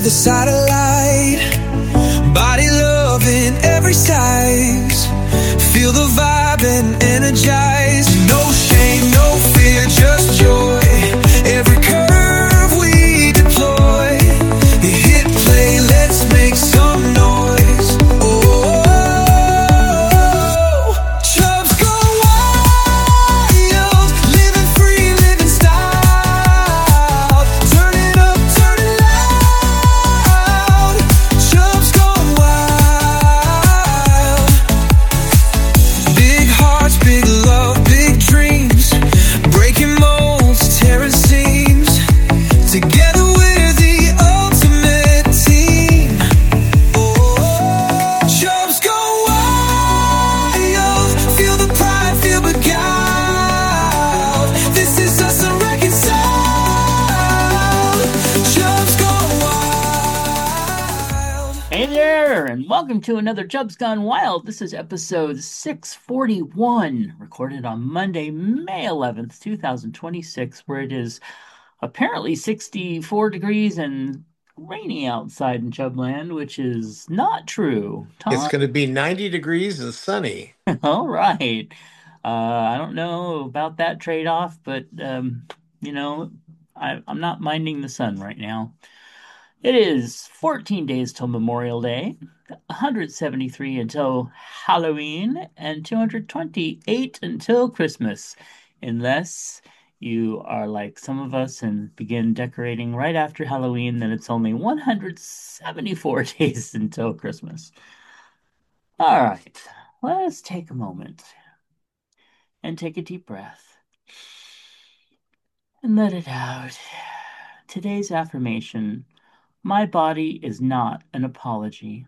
with a satellite. Body love in every size. Feel the vibe and energize. No shame, no fear, just joy. Every curve we deploy. Hit play, let's make some noise. Oh, Chubs go wild. Living free, living style. Turn it up, turn it loud. Chubs go wild. Big hearts, big love, big dreams. Breaking molds, tearing seams. Together we're the ultimate team. Oh, Chubs go wild. Feel the pride, feel beguiled. This is us unreconciled. Chubs go wild. Hey there, and welcome to another Chubs Gone Wild. This is episode 641, recorded on Monday, May 11th, 2026, where it is apparently 64 degrees and rainy outside in Chubland, which is not true. It's Tom, going to be 90 degrees and sunny. all right. I don't know about that trade-off, but, you know, I'm not minding the sun right now. It is 14 days till Memorial Day, 173 until Halloween, and 228 until Christmas. Unless you are like some of us and begin decorating right after Halloween, then it's only 174 days until Christmas. All right, let's take a moment and take a deep breath and let it out. Today's affirmation: my body is not an apology.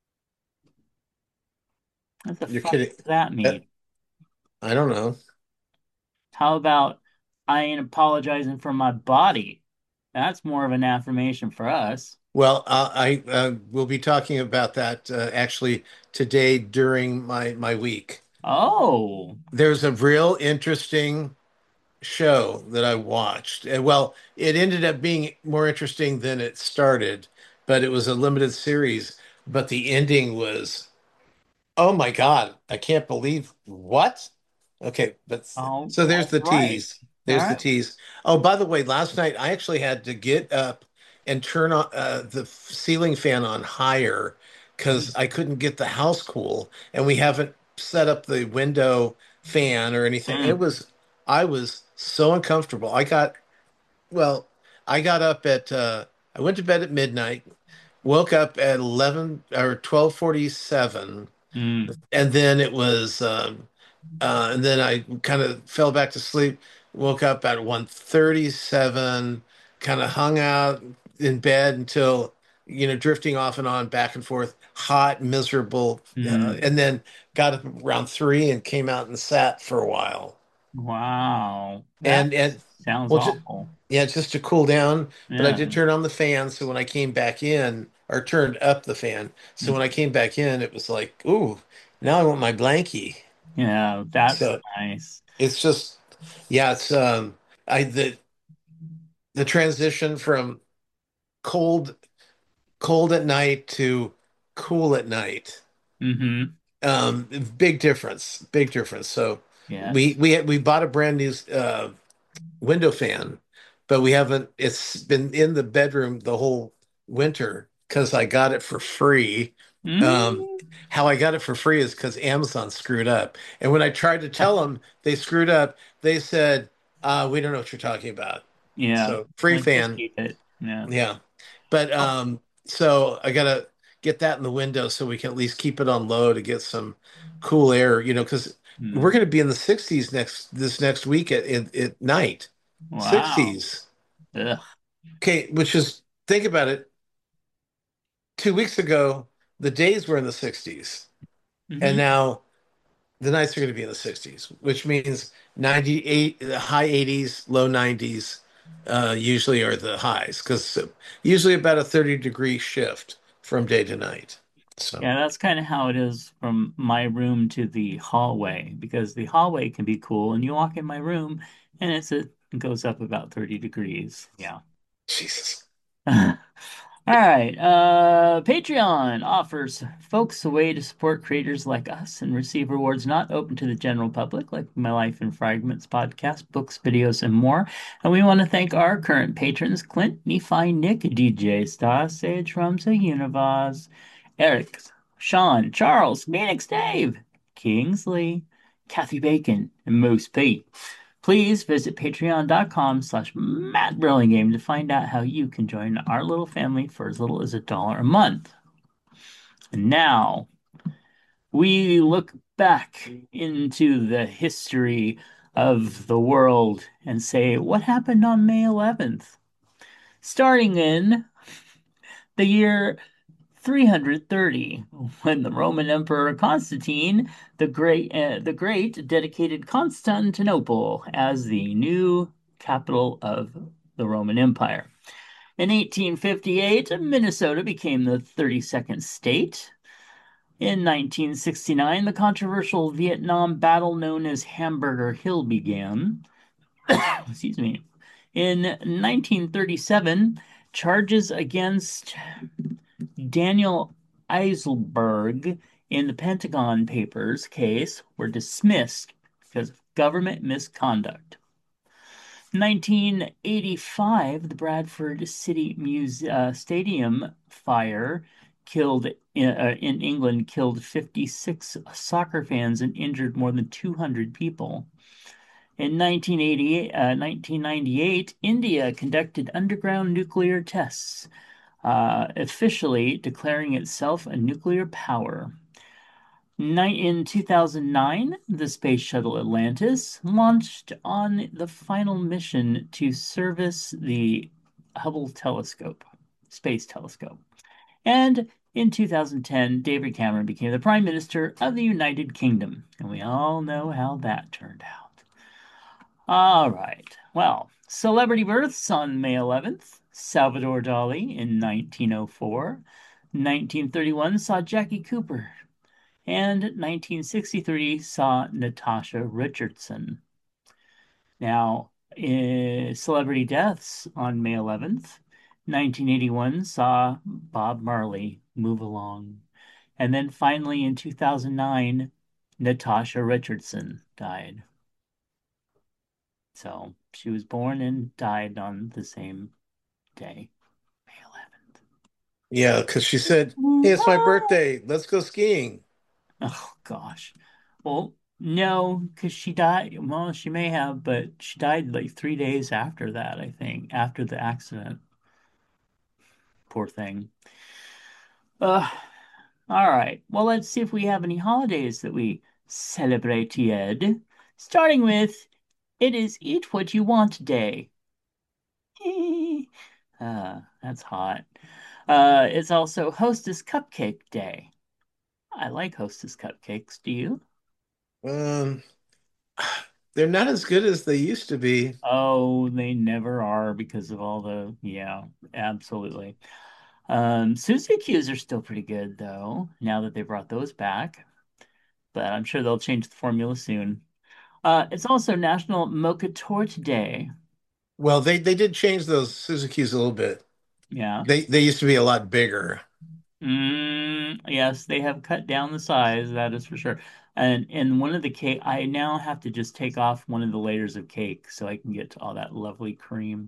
What the You're fuck kidding. does that Uh, mean? I don't know. How about I ain't apologizing for my body? That's more of an affirmation for us. Well, I will be talking about that actually today during my week. Oh, There's a real interesting show that I watched. Well, it ended up being more interesting than it started, but it was a limited series. But the ending was, oh my God, I can't believe what? Okay, but oh, so there's all the right. tease. All There's the right. tease. Oh, by the way, last night I actually had to get up and turn on the ceiling fan on higher because Mm, I couldn't get the house cool, and we haven't set up the window fan or anything. mm, I was so uncomfortable. Well, I got up at, I went to bed at midnight, woke up at 11 or 12:47, mm, and then it was and then I kind of fell back to sleep, woke up at 1:37, kind of hung out in bed until, drifting off and on, back and forth, hot, miserable, mm. and then got up around 3 and came out and sat for a while. Wow. That And sounds well, just, awful. yeah, just to cool down. But I Yeah. did turn on the fan, so when I came back in, or turned up the fan, so when I came back in, it was like, ooh, now I want my blankie. Yeah, that's So nice. it's just, yeah, it's I the transition from cold cold at night to cool at night. Mm-hmm. Um, big difference, big difference. So we Yes. we bought a brand new window fan, but we haven't. It's been in the bedroom the whole winter because I got it for free. Um, Mm. how I got it for free is because Amazon screwed up. And when I tried to tell them they screwed up, they said, "We don't know what you're talking about." Yeah. So free Let's just fan, keep it. Yeah. yeah. But Oh. so I gotta get that in the window so we can at least keep it on low to get some cool air, because we're Mm. gonna be in the 60s this next week at night. Wow. 60s. Ugh. Okay, which is, think about it. 2 weeks ago, the days were in the 60s, and Mm-hmm. now the nights are going to be in the 60s, which means 98, the high 80s, low 90s, usually are the highs, because usually about a 30-degree shift from day to night. So, Yeah, that's kind of how it is from my room to the hallway because the hallway can be cool and you walk in my room and it goes up about 30 degrees. Yeah. Jesus. All right. Patreon offers folks a way to support creators like us and receive rewards not open to the general public, like My Life in Fragments podcast, books, videos, and more. And we want to thank our current patrons: Clint, Nephi, Nick, DJ Star, Sage, Ramsa, Univaz, Eric, Sean, Charles, Phoenix Dave, Kingsley, Kathy Bacon, and Moose P. Please visit patreon.com/mattburlingame to find out how you can join our little family for as little as $1 a month. And now we look back into the history of the world and say, what happened on May 11th? Starting in the year 330, when the Roman Emperor Constantine the Great dedicated Constantinople as the new capital of the Roman Empire. In 1858, Minnesota became the 32nd state. In 1969, the controversial Vietnam battle known as Hamburger Hill began. Excuse me. In 1937, charges against Daniel Ellsberg in the Pentagon Papers case were dismissed because of government misconduct. 1985, the Bradford City Stadium fire in England killed 56 soccer fans and injured more than 200 people. In 1998, India conducted underground nuclear tests, officially declaring itself a nuclear power. In 2009, the Space Shuttle Atlantis launched on the final mission to service the Hubble Space Telescope. And in 2010, David Cameron became the Prime Minister of the United Kingdom. And we all know how that turned out. All right. Well, celebrity births on May 11th. Salvador Dali in 1904. 1931 saw Jackie Cooper. And 1963 saw Natasha Richardson. Now, celebrity deaths on May 11th. 1981 saw Bob Marley move along. And then finally in 2009, Natasha Richardson died. So she was born and died on the same day, May 11th. Yeah, because she said, "Hey, it's my birthday. Let's go skiing." Oh, gosh. Well, no, because she died. Well, she may have, but she died like 3 days after that, I think, after the accident. Poor thing. Uh, all right. Well, let's see if we have any holidays that we celebrated. Starting with, it is Eat What You Want Day. That's hot. It's also Hostess Cupcake Day. I like Hostess cupcakes. Do you? Um, they're not as good as they used to be. Oh, they never are because of all yeah, absolutely. Suzy Q's are still pretty good though, now that they brought those back. But I'm sure they'll change the formula soon. It's also National Mocha Torte Day. Well, they did change those Suzuki's a little bit. Yeah. They used to be a lot bigger. Yes, they have cut down the size, that is for sure. And one of the cake, I now have to just take off one of the layers of cake so I can get to all that lovely cream.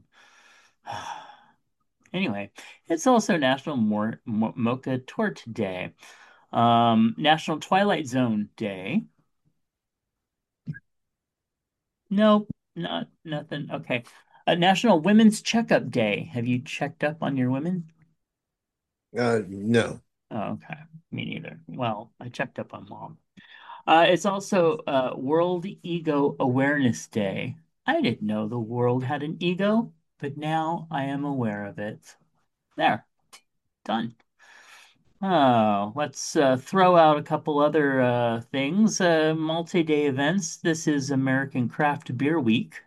Anyway, it's also National Mocha Torte Day, National Twilight Zone Day. Nope, not nothing. Okay, National Women's Checkup Day. Have you checked up on your women? No. Oh, okay, me neither. Well, I checked up on mom. It's also World Ego Awareness Day. I didn't know the world had an ego, but now I am aware of it. There, done. Oh, let's throw out a couple other things. Multi-day events. This is American Craft Beer Week.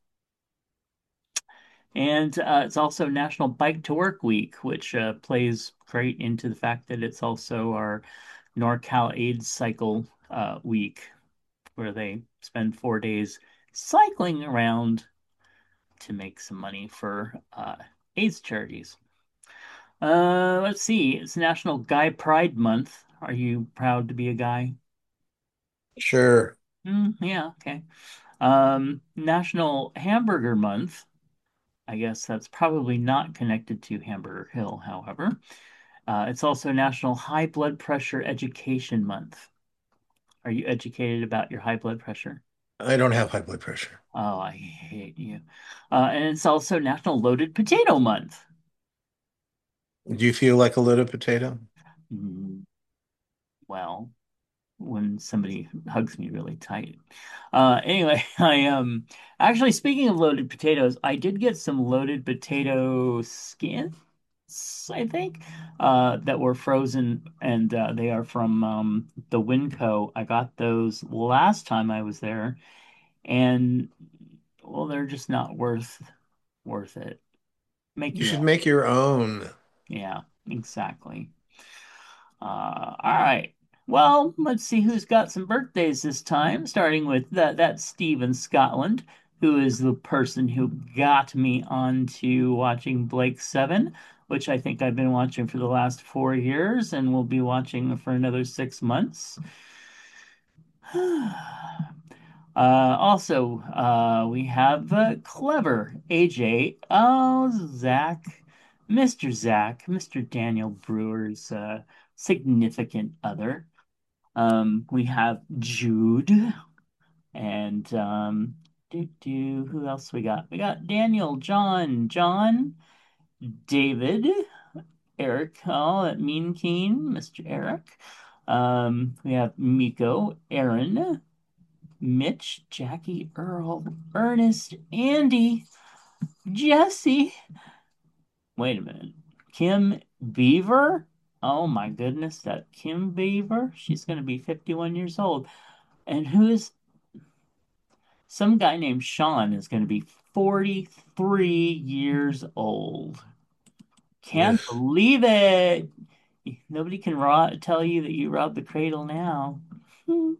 And it's also National Bike to Work Week, which plays great into the fact that it's also our NorCal AIDS Cycle Week, where they spend 4 days cycling around to make some money for AIDS charities. Let's see. It's National Guy Pride Month. Are you proud to be a guy? Sure. Yeah, okay. National Hamburger Month. I guess that's probably not connected to Hamburger Hill, however. It's also National High Blood Pressure Education Month. Are you educated about your high blood pressure? I don't have high blood pressure. Oh, I hate you. And it's also National Loaded Potato Month. Do you feel like a loaded potato? Mm, well, when somebody hugs me really tight. Anyway, I actually speaking of loaded potatoes, I did get some loaded potato skins, I think, that were frozen and they are from the Winco. I got those last time I was there, and well, they're just not worth it. Make You your should own. make your own. Yeah, exactly. All right. Well, let's see who's got some birthdays this time, starting with that Steve in Scotland, who is the person who got me onto watching Blake Seven, which I think I've been watching for the last 4 years and will be watching for another 6 months. Also, we have Clever AJ. Oh, Mr. Daniel Brewer's significant other. We have Jude and who else we got? We got Daniel, John, David, Eric, oh, that Mean Keen, Mr. Eric. We have Miko, Aaron, Mitch, Jackie, Earl, Ernest, Andy, Jesse. Wait a minute. Kim Beaver? Oh my goodness, that Kim Beaver? She's going to be 51 years old. And who's some guy named Sean is going to be 43 years old. Can't Ugh. believe it. Nobody can tell you that you robbed the cradle now. All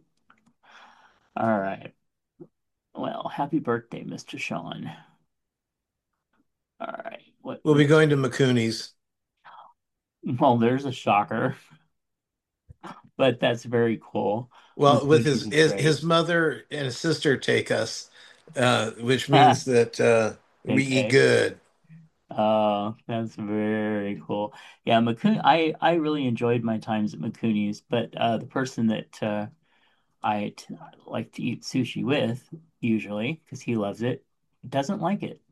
right. Well, happy birthday, Mr. Sean. All right. We'll be going to McCooney's. Well, there's a shocker, but that's very cool. Well, with McCooney's his is his, great. his mother and his sister take us, which means that we They eat pay. good. Oh, that's very cool. Yeah, I really enjoyed my times at McCooney's, but the person that like to eat sushi with, usually, because he loves it, doesn't like it.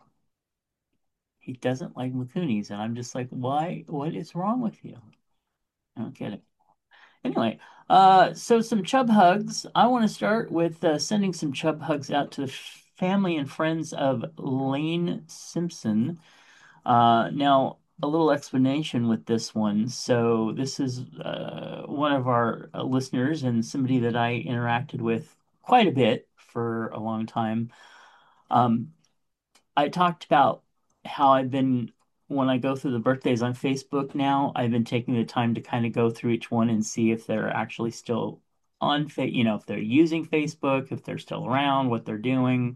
He doesn't like McCooney's, and I'm just like, why? What is wrong with you? I don't get it. Anyway, so some chub hugs. I want to start with sending some chub hugs out to the family and friends of Lane Simpson. Now, a little explanation with this one. So, this is one of our listeners and somebody that I interacted with quite a bit for a long time. Um, I talked about how when I go through the birthdays on Facebook now, I've been taking the time to kind of go through each one and see if they're actually still if they're using Facebook, if they're still around, what they're doing,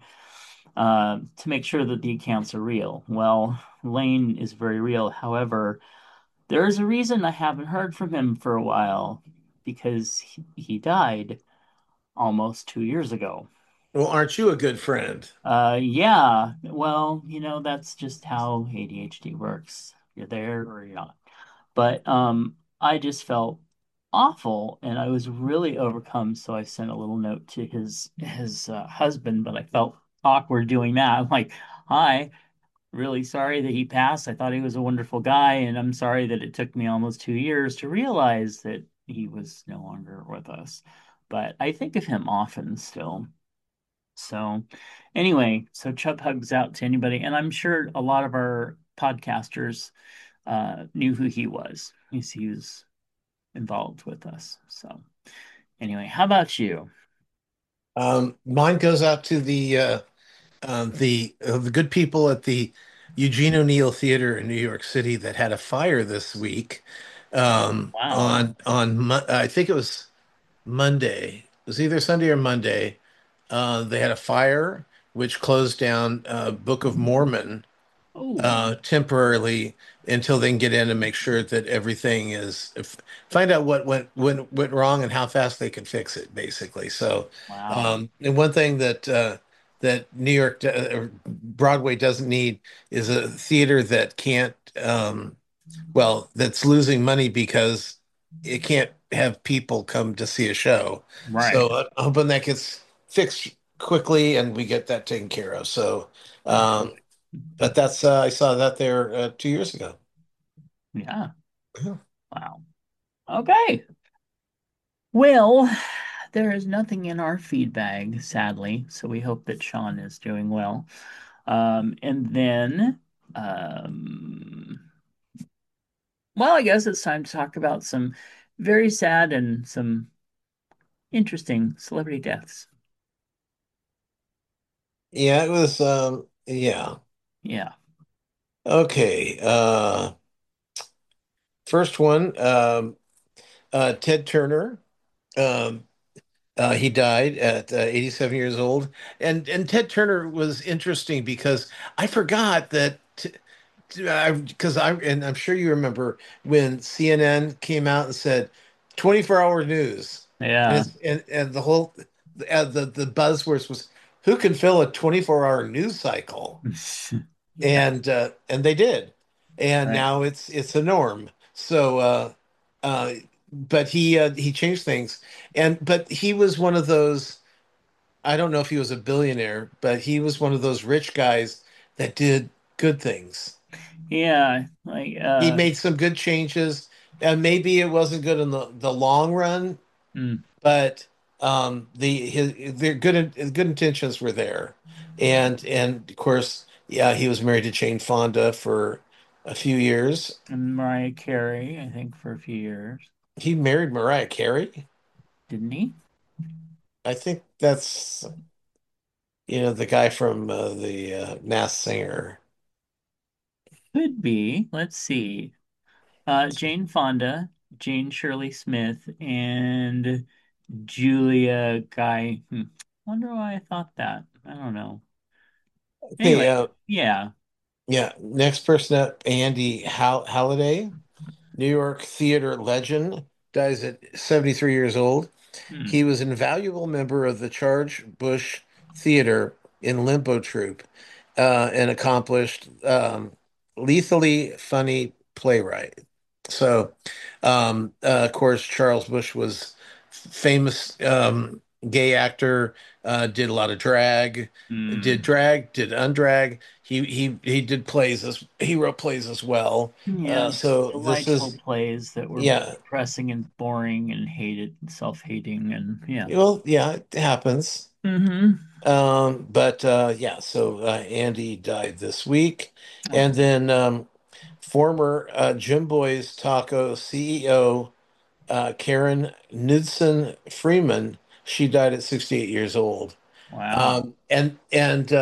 to make sure that the accounts are real. Well, Lane is very real. However, there is a reason I haven't heard from him for a while because he died almost 2 years ago. Well, aren't you a good friend? Yeah, well, that's just how ADHD works. You're there or you're not. But I just felt awful and I was really overcome, so I sent a little note to his husband, but I felt awkward doing that. I'm like, "Hi, really sorry that he passed. I thought he was a wonderful guy, and I'm sorry that it took me almost 2 years to realize that he was no longer with us." But I think of him often still. So, anyway, so Chubb hugs out to anybody, and I'm sure a lot of our podcasters knew who he was. He was involved with us. So, anyway, how about you? Mine goes out to the good people at the Eugene O'Neill Theater in New York City that had a fire this week. Wow. I think it was Monday. It was either Sunday or Monday. They had a fire which closed down Book of Mormon Oh, temporarily until they can get in and make sure that everything is find out what went wrong and how fast they can fix it, basically. So, wow. and one thing that New York or Broadway doesn't need is a theater that can't well, that's losing money because it can't have people come to see a show. So Right. I'm hoping that gets fixed quickly and we get that taken care of. So, um, but that's I saw that there 2 years ago. Yeah. Wow. Okay. Well, there is nothing in our feed bag, sadly, so we hope that Sean is doing well. And then, um, well, I guess it's time to talk about some very sad and some interesting celebrity deaths. Yeah, it was yeah. Yeah. Okay. First one, Ted Turner. Um, he died at 87 years old, and Ted Turner was interesting because I forgot that because and I'm sure you remember when CNN came out and said 24-hour news, and Yeah. and the whole the buzzwords was who can fill a 24-hour news cycle, and they did, and Right. now it's a norm. So uh, but he changed things, and but he was one of those. I don't know if he was a billionaire, but he was one of those rich guys that did good things. Yeah. Like, He made some good changes, and maybe it wasn't good in the long run, mm, but their good intentions were there, and of course, yeah, he was married to Jane Fonda for a few years. and Mariah Carey, I think, for a few years, He married Mariah Carey. didn't he? I think that's the guy from the Masked Singer. Could be. Let's see. Jane Fonda, Jane Shirley Smith, and Julia Guy. Wonder why I thought that. I don't know. Okay, Anyway, yeah. yeah. Next person up, Andy Halliday, New York theater legend, dies at 73 years old. Hmm. He was an invaluable member of the Charge Bush Theater in Limbo Troupe, an accomplished, lethally funny playwright. So, of course, Charles Bush was famous gay actor, did a lot of Hmm. did undrag. He did plays he wrote plays as well. Yeah, So this delightful is plays that were yeah. depressing and boring and hated, self-hating, and yeah. Well, yeah, it happens. Mm-hmm. But yeah, so Andy died this week. Oh, And then former Jim Boy's Taco CEO Karen Knudsen Freeman, she died at 68 years old. wow. And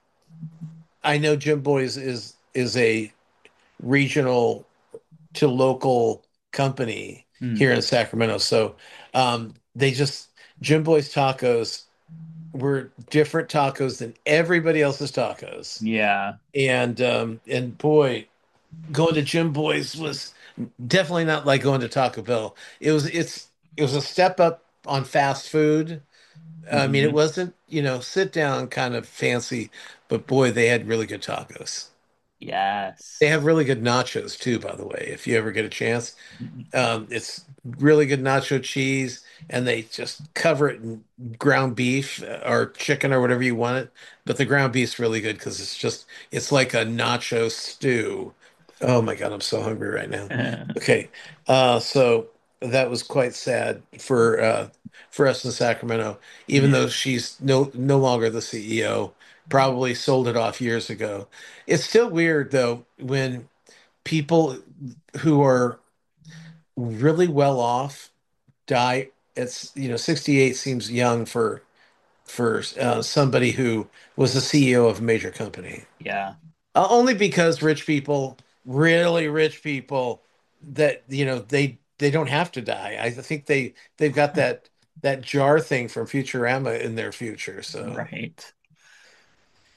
I know Jim Boy's is a regional to local company Hmm. here in Sacramento. So they just Jim Boy's Tacos were different tacos than everybody else's tacos. Yeah. And boy, going to Jim Boy's was definitely not like going to Taco Bell. It was a step up on fast food. I mean, it Hmm. wasn't, sit down kind of fancy, but boy, they had really good tacos. They Yes. have really good nachos too, by the way, if you ever get a chance. Mhm. It's really good nacho cheese, and they just cover it in ground beef or chicken or whatever you want it. But the ground beef's really good because it's like a nacho stew. Oh my God, I'm so hungry right now. Okay, so that was quite sad for us in Sacramento, even Yeah. though she's no longer the CEO. Probably sold it off years ago. It's still weird though when people who are really well off die. It's 68 seems young for somebody who was the CEO of a major company. Yeah. Only because rich people, really rich people, that they don't have to die. I think they've got that jar thing from Futurama in their future. So Right.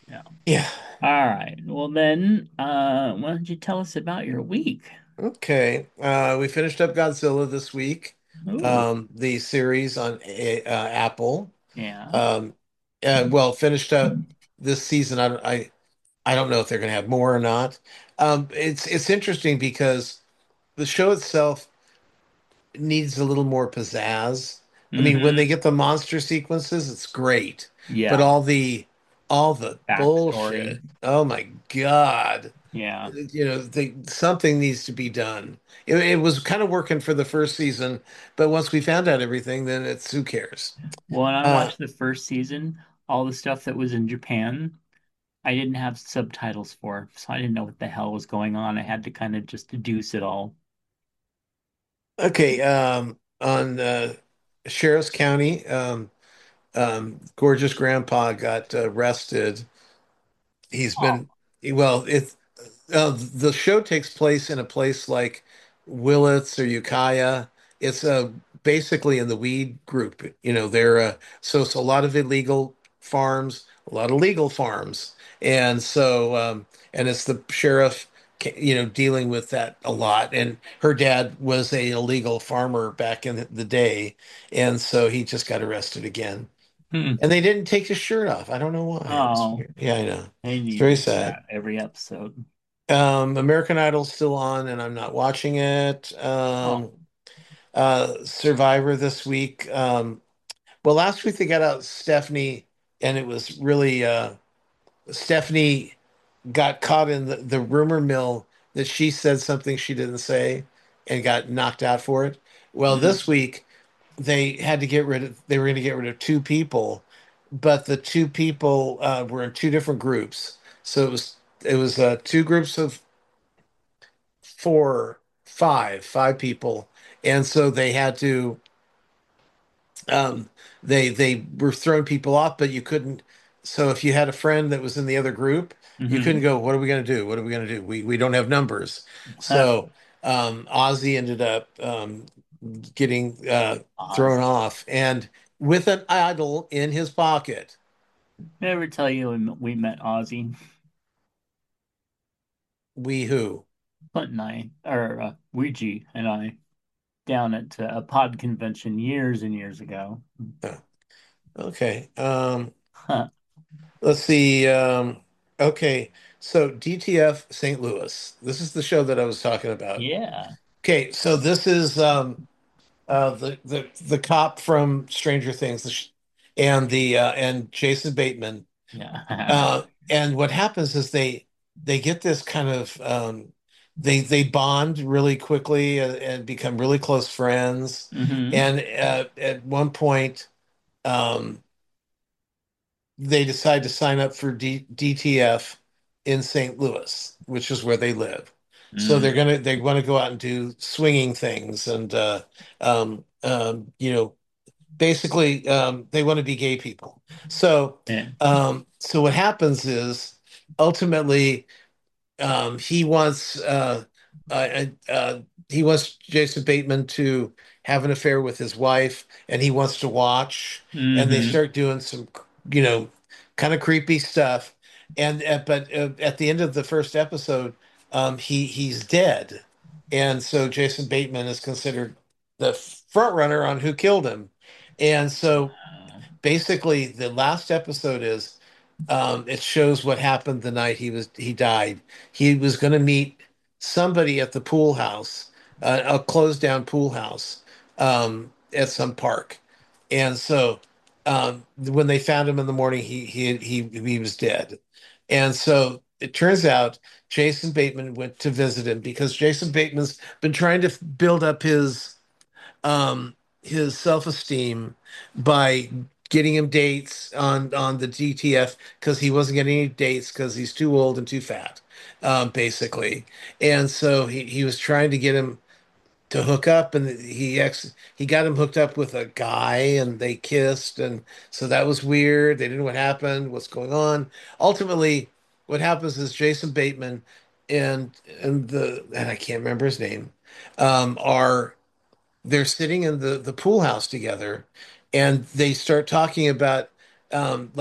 Yeah. Yeah. All right. Well then, why don't you tell us about your week? Okay. We finished up Godzilla this week, Ooh, the series on Apple. yeah. Um, well, finished up this season. I don't know if they're going to have more or not. It's interesting because the show itself needs a little more pizzazz. I mean, when they Mm-hmm. get the monster sequences, it's great, but Yeah. all the Backstory. bullshit. Oh my God. Yeah. Something needs to be done. It was kind of working for the first season, but once we found out everything, then it's who cares? When I Uh, watched the first season, all the stuff that was in Japan, I didn't have subtitles for, so I didn't know what the hell was going on. I had to kind of just deduce it all. okay, on Sheriff's County, gorgeous grandpa got arrested. He's Oh. been well. The show takes place in a place like Willits or Ukiah. It's basically in the weed group. So it's a lot of illegal farms, a lot of legal farms, and and it's the sheriff, dealing with that a lot. And her dad was a illegal farmer back in the day, and so he just got arrested again. Hmm. And they didn't take his shirt off. I don't know why. Oh, Yeah, I know. they It's need very to do sad. that every episode. American Idol's still on, and I'm not watching it. Oh. Survivor this week. Well, last week they got out Stephanie, and it was really Stephanie got caught in the rumor mill that she said something she didn't say and got knocked out for it. Well, Mm. this week they were going to get rid of two people, but the two people were in two different groups. So it was two groups of five people, and so they had to they were throwing people off, but you couldn't. So if you had a friend that was in the other group, you couldn't Hmm. go, what are we going to do? What are we going to do? We don't have numbers. So Ozzy ended up getting thrown Ozzy. off, and with an idol in his pocket. Did I ever tell you we met Ozzy? We who? Clint and I, or Ouija and I, down at a pod convention years and years ago. Oh, okay. Huh. Let's see. Okay, so DTF St. Louis. This is the show that I was talking about. Yeah. Okay, so this is the cop from Stranger Things, and Jason Bateman. Yeah. And what happens is they get this kind of they bond really quickly and become really close friends. Hmm. And at one point, um, they decide to sign up for DTF in St. Louis, which is where they live. So Mm. they want to go out and do swinging things and um, you know, basically they want to be gay people. Yeah. So what happens is ultimately he wants uh, uh, he wants Jason Bateman to have an affair with his wife, and he wants to watch. And they Hmm. start doing some, you know, kind of creepy stuff. And but at the end of the first episode, he's dead, and so Jason Bateman is considered the front runner on who killed him. And so basically, the last episode is it shows what happened the night he died. He was going to meet somebody at the pool house, a closed down pool house, at some park, and so when they found him in the morning, he was dead, and so it turns out Jason Bateman went to visit him because Jason Bateman's been trying to build up his self-esteem by getting him dates on the DTF because he wasn't getting any dates because he's too old and too fat, basically. And so he was trying to get him to hook up, and he got him hooked up with a guy, and they kissed, and so that was weird. They didn't know what happened, what's going on. Ultimately, what happens is Jason Bateman and and I can't remember his name, are they're sitting in the pool house together, and they start talking about like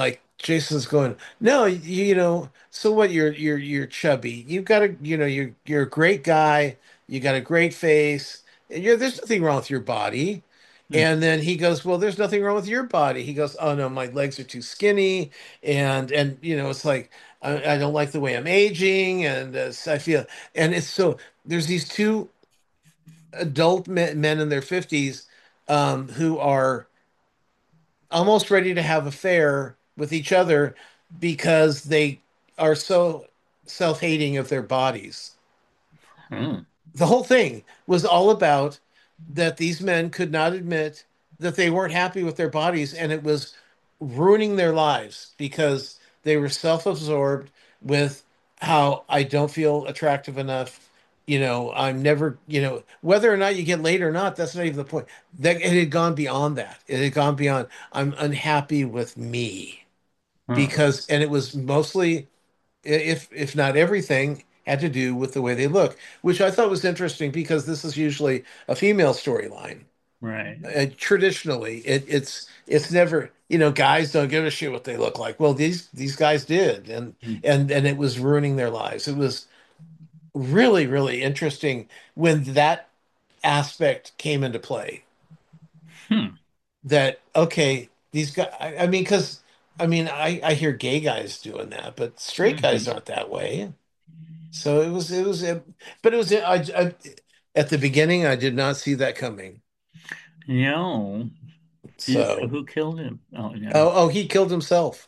Jason's going, no, so what? You're chubby. You've got a, you're a great guy. You got a great face. There's nothing wrong with your body. Mm. And then he goes, well, there's nothing wrong with your body. He goes, oh no, my legs are too skinny, and it's like I don't like the way I'm aging, and I feel, and it's so there's these two adult men in their 50s who are almost ready to have affair with each other because they are so self-hating of their bodies. Mm. The whole thing was all about that these men could not admit that they weren't happy with their bodies, and it was ruining their lives because they were self-absorbed with how I don't feel attractive enough. I'm never, whether or not you get laid or not, that's not even the point. That it had gone beyond that. It had gone beyond, I'm unhappy with me Huh. because, and it was mostly, if not everything, had to do with the way they look, which I thought was interesting because this is usually a female storyline. Right. Traditionally, it's never, guys don't give a shit what they look like. Well, these guys did, and Mm. and it was ruining their lives. It was really, really interesting when that aspect came into play. Hmm. That okay, these guys. I mean, because I hear gay guys doing that, but straight guys Mhm. aren't that way. So but it was at the beginning I did not see that coming. No. So So who killed him? Oh, no. oh, he killed himself.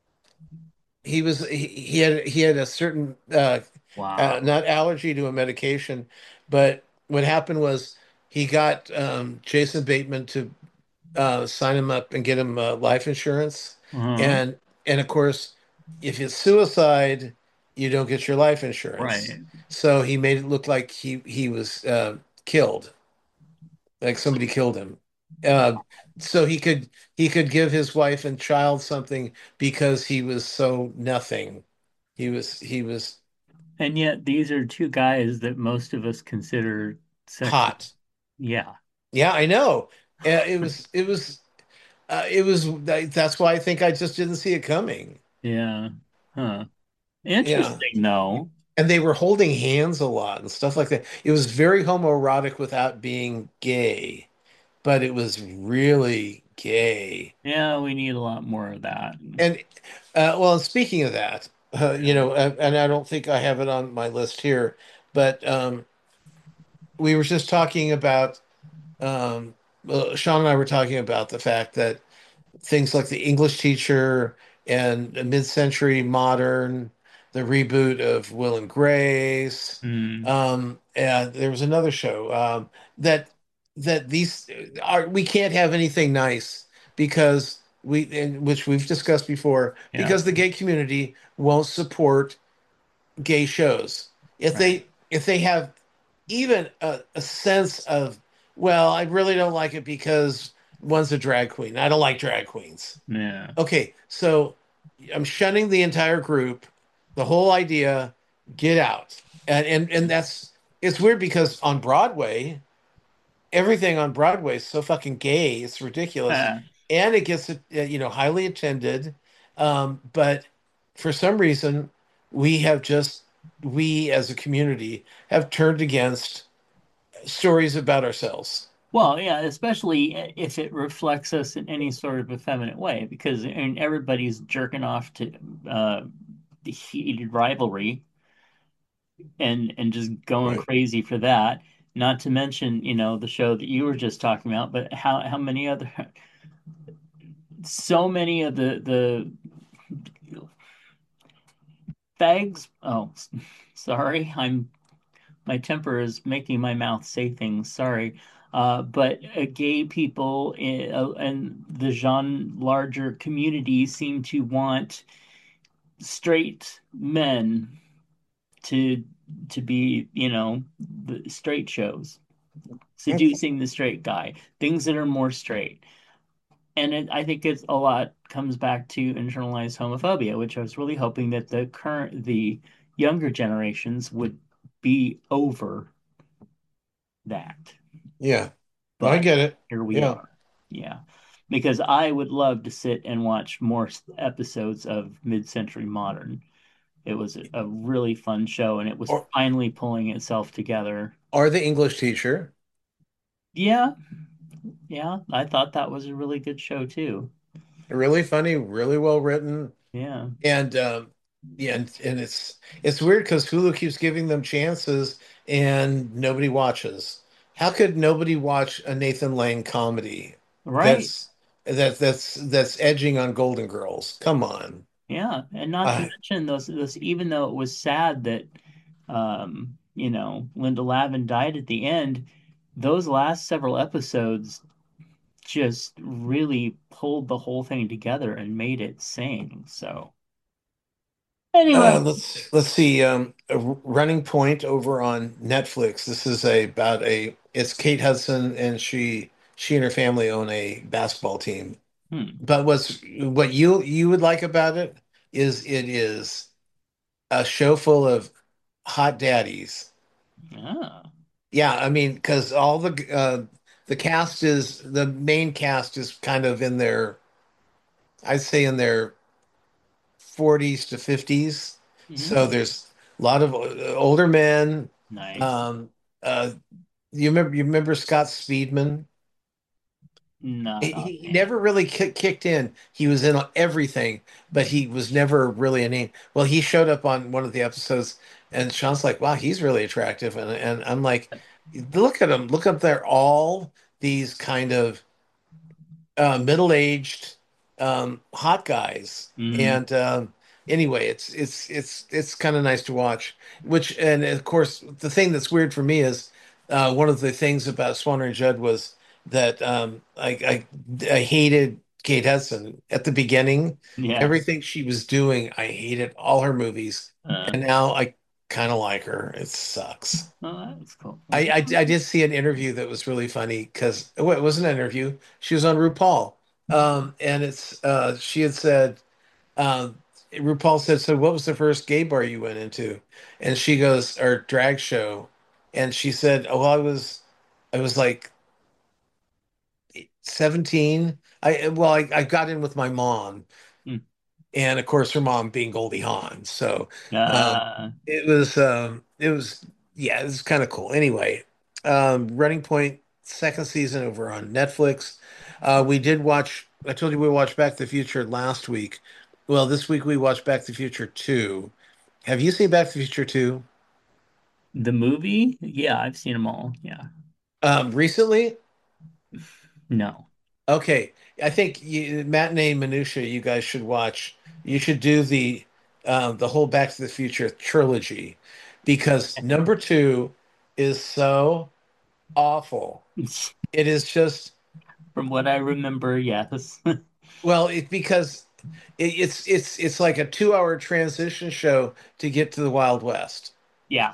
He had a certain Wow. not allergy to a medication, but what happened was he got Jason Bateman to sign him up and get him life insurance, Uh-huh. and of course, if it's suicide, you don't get your life insurance. Right. So he made it look like he was killed, like somebody killed him. Uh, so he could give his wife and child something because he was so nothing. He was And yet these are two guys that most of us consider sexy. hot. Yeah. Yeah, I know. That's why I think I just didn't see it coming. Yeah. Huh. Yeah. Interesting, though. And they were holding hands a lot and stuff like that. It was very homoerotic without being gay, but it was really gay. Yeah, we need a lot more of that. And well, speaking of that, and I don't think I have it on my list here, but we were just talking about Sean and I were talking about the fact that things like the English teacher and mid-century modern, the reboot of Will and Grace. Hmm. And there was another show that these are we can't have anything nice because which we've discussed before Yeah. because the gay community won't support gay shows. If Right. they have even a sense of, well, I really don't like it because one's a drag queen. I don't like drag queens. Yeah. Okay, so I'm shunning the entire group. The whole idea, get out. And that's it's weird because on Broadway, everything on Broadway is so fucking gay. It's ridiculous. Ah, And it gets highly attended. But for some reason, we have just we as a community have turned against stories about ourselves. well, yeah, especially if it reflects us in any sort of effeminate way, because everybody's jerking off to uh, the heated rivalry and just going Right. crazy for that. Not to mention, the show that you were just talking about, but how many other, so many of the fags. Oh, sorry, my temper is making my mouth say things. Sorry. But gay people and the Jean larger community seem to want straight men to be, the straight shows, seducing the straight guy, things that are more straight. And I think it's a lot comes back to internalized homophobia, which I was really hoping that the younger generations would be over that. Yeah, I But get it. here we Yeah. are. Yeah. because I would love to sit and watch more episodes of Mid-Century Modern. It was a really fun show, and it was or finally pulling itself together. or the English teacher. Yeah, yeah, I thought that was a really good show too. Really funny, really well written, Yeah, and yeah, and it's weird because Hulu keeps giving them chances and nobody watches. How could nobody watch a Nathan Lane comedy right. that's that's edging on Golden Girls? Come on. Yeah, and not to Uh, mention those even though it was sad that Linda Lavin died at the end, those last several episodes just really pulled the whole thing together and made it sing. So anyway, let's see. A Running Point over on Netflix. This is about a. It's Kate Hudson, and she and her family own a basketball team. hmm, But what you would like about it is it is a show full of hot daddies. yeah, Yeah, I mean, because all the cast is the main cast is kind of in their I'd say in their 40s to 50s. So hmm, there's a lot of older men. nice. Um, uh, you remember Scott Speedman? Not He offhand. never really kicked in. He was in everything, but he was never really a name. Well, he showed up on one of the episodes, and Sean's like, "Wow, he's really attractive," and I'm like, "Look at him! Look up there, all these kind of middle-aged hot guys." Hmm. And anyway, it's kind of nice to watch. Which, and of course, the thing that's weird for me is one of the things about Swanner and Judd was that I hated Kate Hudson at the beginning. Yes. Everything she was doing, I hated all her movies, Uh, and now I kind of like her. It sucks. well, that's cool. I did see an interview that was really funny because it wasn't an interview. She was on RuPaul, and it's she had said RuPaul said, "So what was the first gay bar you went into?" And she goes, "Or drag show," and she said, "Oh, well, I was like 17. I got in with my mom, Mm. and of course her mom being Goldie Hawn. So um, Uh, it was yeah, it was kind of cool. Anyway, Running Point second season over on Netflix. We did watch. I told you we watched Back to the Future last week. Well, this week we watched Back to the Future 2. Have you seen Back to the Future 2? the movie? Yeah, I've seen them all. Yeah. Recently? No. Okay, I think Matinee Minutia you guys should watch. You should do the whole Back to the Future trilogy because number two is so awful. It is just From what I remember, yes. well, because it's like a 2 hour transition show to get to the Wild West, Yeah.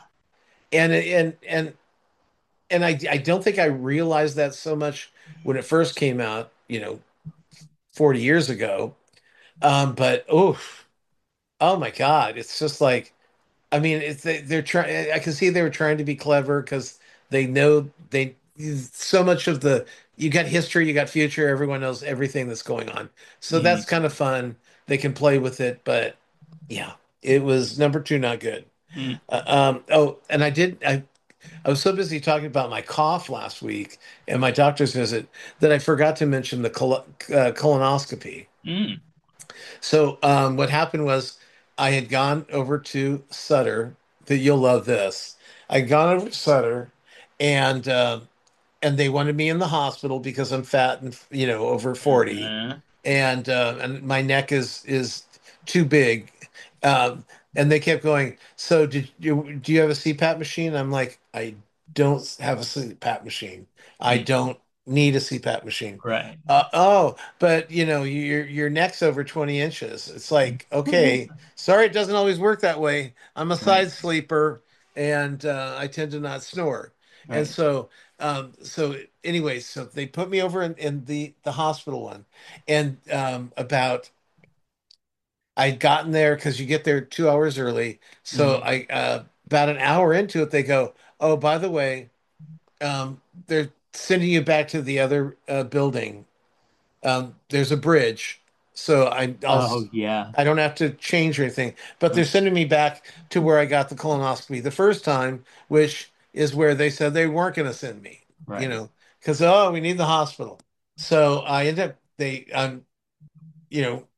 and I don't think I realized that so much when it first came out, 40 years ago. But oh my God, it's just like I mean, they're trying. I can see they were trying to be clever because they know they so much of the you got history, you got future. Everyone knows everything that's going on, so Mm, that's kind of fun. They can play with it, but yeah, it was number two, not good. mm, Oh, and I was so busy talking about my cough last week and my doctor's visit that I forgot to mention the colonoscopy. mm, So what happened was I had gone over to Sutter. That you'll love this. I'd gone over to Sutter, and and they wanted me in the hospital because I'm fat and over 40, uh, and my neck is too big. And they kept going. So do you have a CPAP machine? I'm like, I don't have a CPAP machine. I mm, don't need a CPAP machine. right. Oh, but your neck's over 20 inches. It's like, okay, sorry, it doesn't always work that way. I'm a Right. side sleeper, and I tend to not snore. And Right. so anyway, so they put me over in the hospital one, and about I'd gotten there because you get there 2 hours early. So Hmm. I about an hour into it, they go, "Oh, by the way, they're sending you back to the other building." there's a bridge, so Oh yeah. I don't have to change or anything. But they're sending me back to where I got the colonoscopy the first time, which is where they said they weren't going to send me. You Right. know, because oh, we need the hospital. So I end up I'm you know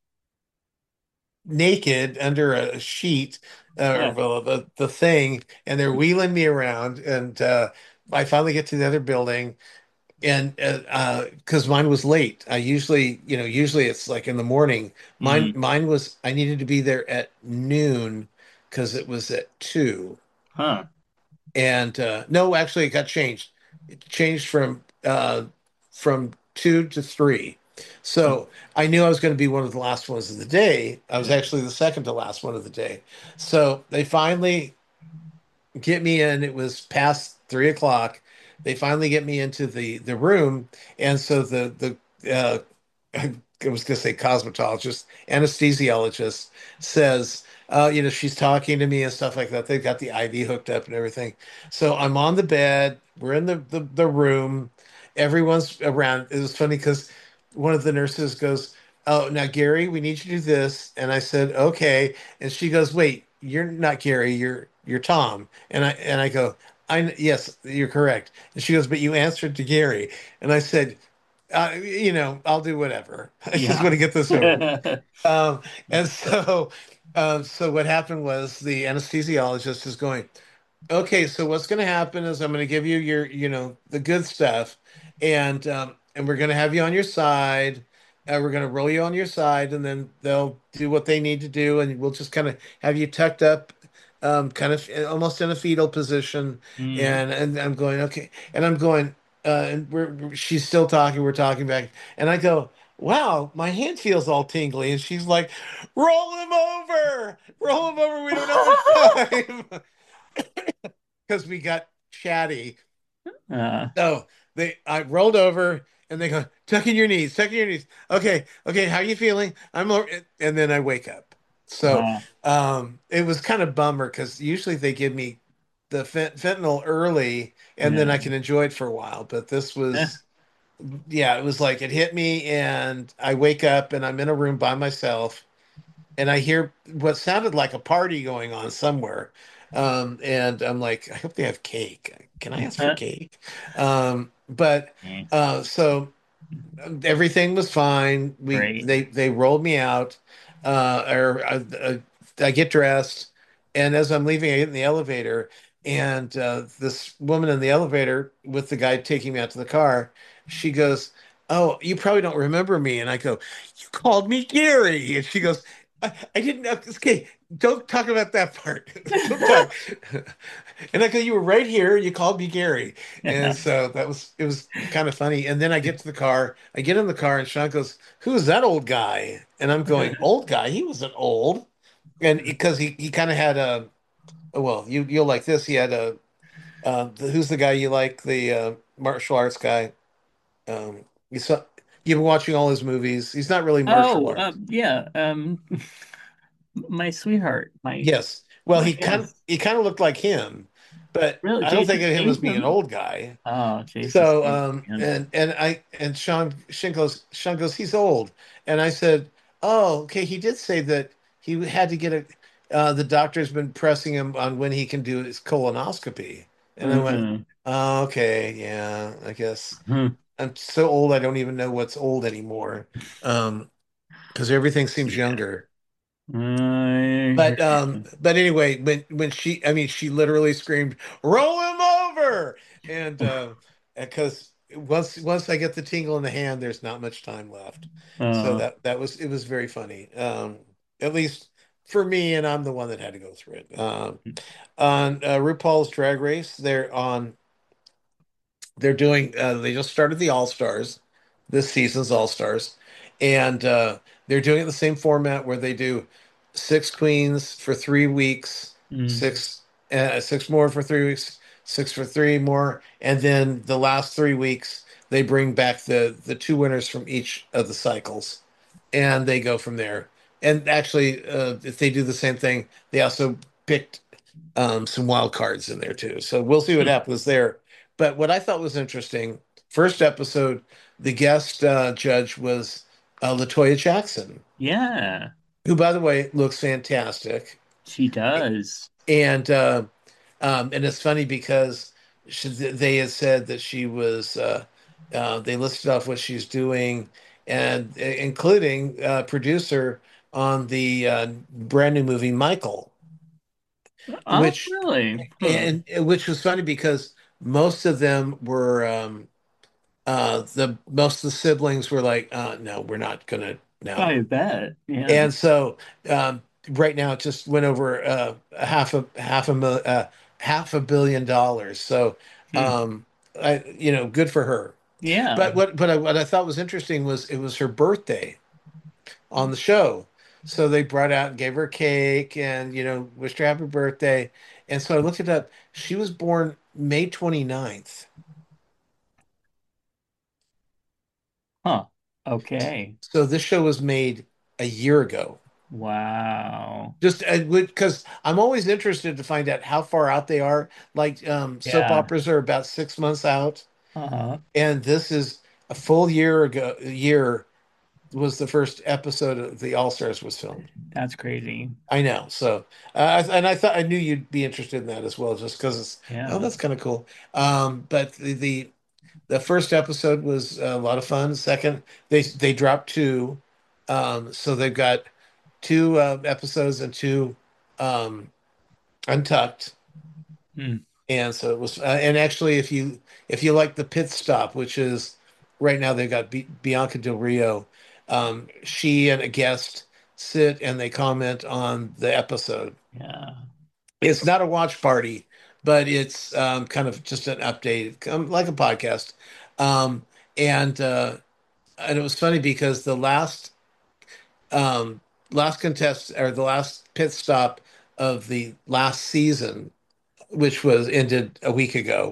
naked under a sheet or Yeah. well, the thing, and they're wheeling me around, and I finally get to the other building, and because mine was late. I usually, usually it's like in the morning. Mine Mm. mine was I needed to be there at noon because it was at 2. Huh. And no, actually it got changed. It changed from 2 to 3. Mm. So I knew I was going to be one of the last ones of the day. I was Yeah. actually the second to last one of the day. So they finally get me in. It was past 3 o'clock. They finally get me into the room, and so the I was going to say cosmetologist, anesthesiologist says, she's talking to me and stuff like that. They've got the IV hooked up and everything. So I'm on the bed. We're in the room. Everyone's around. It was funny because one of the nurses goes, "Oh, now Gary, we need you to do this." And I said, "Okay." And she goes, "Wait, you're not Gary. You're Tom." And I go, yes, you're correct." And she goes, "But you answered to Gary." And I said, I'll do whatever. I just Yeah. want to get this over with. And so what happened was the anesthesiologist is going, "Okay, so what's going to happen is I'm going to give you your, the good stuff, and we're going to have you on your side. We're going to roll you on your side, and then they'll do what they need to do, and we'll just kind of have you tucked up, kind of almost in a fetal position." Mm. And I'm going, okay, and I'm going, and she's still talking. We're talking back, and I go, "Wow, my hand feels all tingly," and she's like, roll him over. We don't have much time." Because we got chatty. Uh, So I rolled over and they go, tuck in your knees. Okay, okay, how you feeling? And then I wake up. So uh, it was kind of bummer because usually they give me the fentanyl early and then yeah. I can enjoy it for a while. But this Eh. was, yeah, it was like it hit me and I wake up and I'm in a room by myself and I hear what sounded like a party going on somewhere. And I'm like, I hope they have cake. Can I ask for cake? But Eh. so everything was fine. Great. They rolled me out, or I get dressed, and as I'm leaving, I get in the elevator, and this woman in the elevator with the guy taking me out to the car, she goes, "Oh, you probably don't remember me," and I go, "You called me Gary," and she goes, I didn't know. Okay, don't talk about that part. Don't talk." And I go, "You were right here. You called me Gary." And so it was kind of funny. And then I get to the car, I get in the car, and Sean goes, "Who is that old guy?" And I'm going, "Old guy? He wasn't old." And because he kind of had well, you'll like this. He had who's the guy you like? The martial arts guy. You saw, you've been watching all his movies. He's not really martial Oh, arts. yeah. My sweetheart. Yes. Well, My yes. he kind of looked like him, but Really, I don't think Jason of him as being an Statham? old guy. Oh, Jason So, Statham. Yeah. and Sean goes, "He's old," and I said, "Oh, okay." He did say that he had to get a. The doctor's been pressing him on when he can do his colonoscopy, and I went, Mm. "Oh, okay, yeah, I guess Hmm. I'm so old I don't even know what's old anymore, um, because everything seems Yeah. younger." I But anyway, when I mean, she literally screamed, "Roll him over!" And because once I get the tingle in the hand, there's not much time left. So uh, that was it was very funny. At least for me, and I'm the one that had to go through it. On RuPaul's Drag Race, they're doing they just started the All Stars, this season's All Stars, and they're doing it the same format where they do 6 queens for 3 weeks, mm, six more for 3 weeks, six for three more, and then the last 3 weeks they bring back the two winners from each of the cycles, and they go from there. And actually, if they do the same thing, they also picked some wild cards in there too. So we'll see what hmm, happens there. But what I thought was interesting, First episode, the guest judge was LaToya Jackson, Yeah, who, by the way, looks fantastic. she does. And it's funny because they had said that she was. They listed off what she's doing, and including producer on the brand new movie Michael, Oh, which really? Hmm. and which was funny because most of them were the most of the siblings were like, no, we're not gonna no. I bet. Yeah. And so right now it just went over half a billion dollars. So Hmm. good for her. Yeah. But what I thought was interesting was it was her birthday on the show. So they brought out and gave her cake and wished her happy birthday. And so I looked it up. She was born May 29th. Huh. Okay. So this show was made a year ago. Wow. Just because I'm always interested to find out how far out they are. Like soap Yeah. operas are about 6 months out, Uh-huh. and this is a full year ago. A year was the first episode of the All Stars was filmed. That's crazy. I know. So, and I thought I knew you'd be interested in that as well, just because it's Yeah. that's kind of cool. But the first episode was a lot of fun. Second, they dropped two, so they've got two episodes and two um, untucked. Hmm. And so it was, and actually, if you like the pit stop, which is right now they've got Bianca Del Rio, she and a guest sit and they comment on the episode. Yeah. It's not a watch party, but it's kind of just an update, like a podcast. Um, and uh, and it was funny because the um, last contest or the last pit stop of the last season, which was ended a week ago,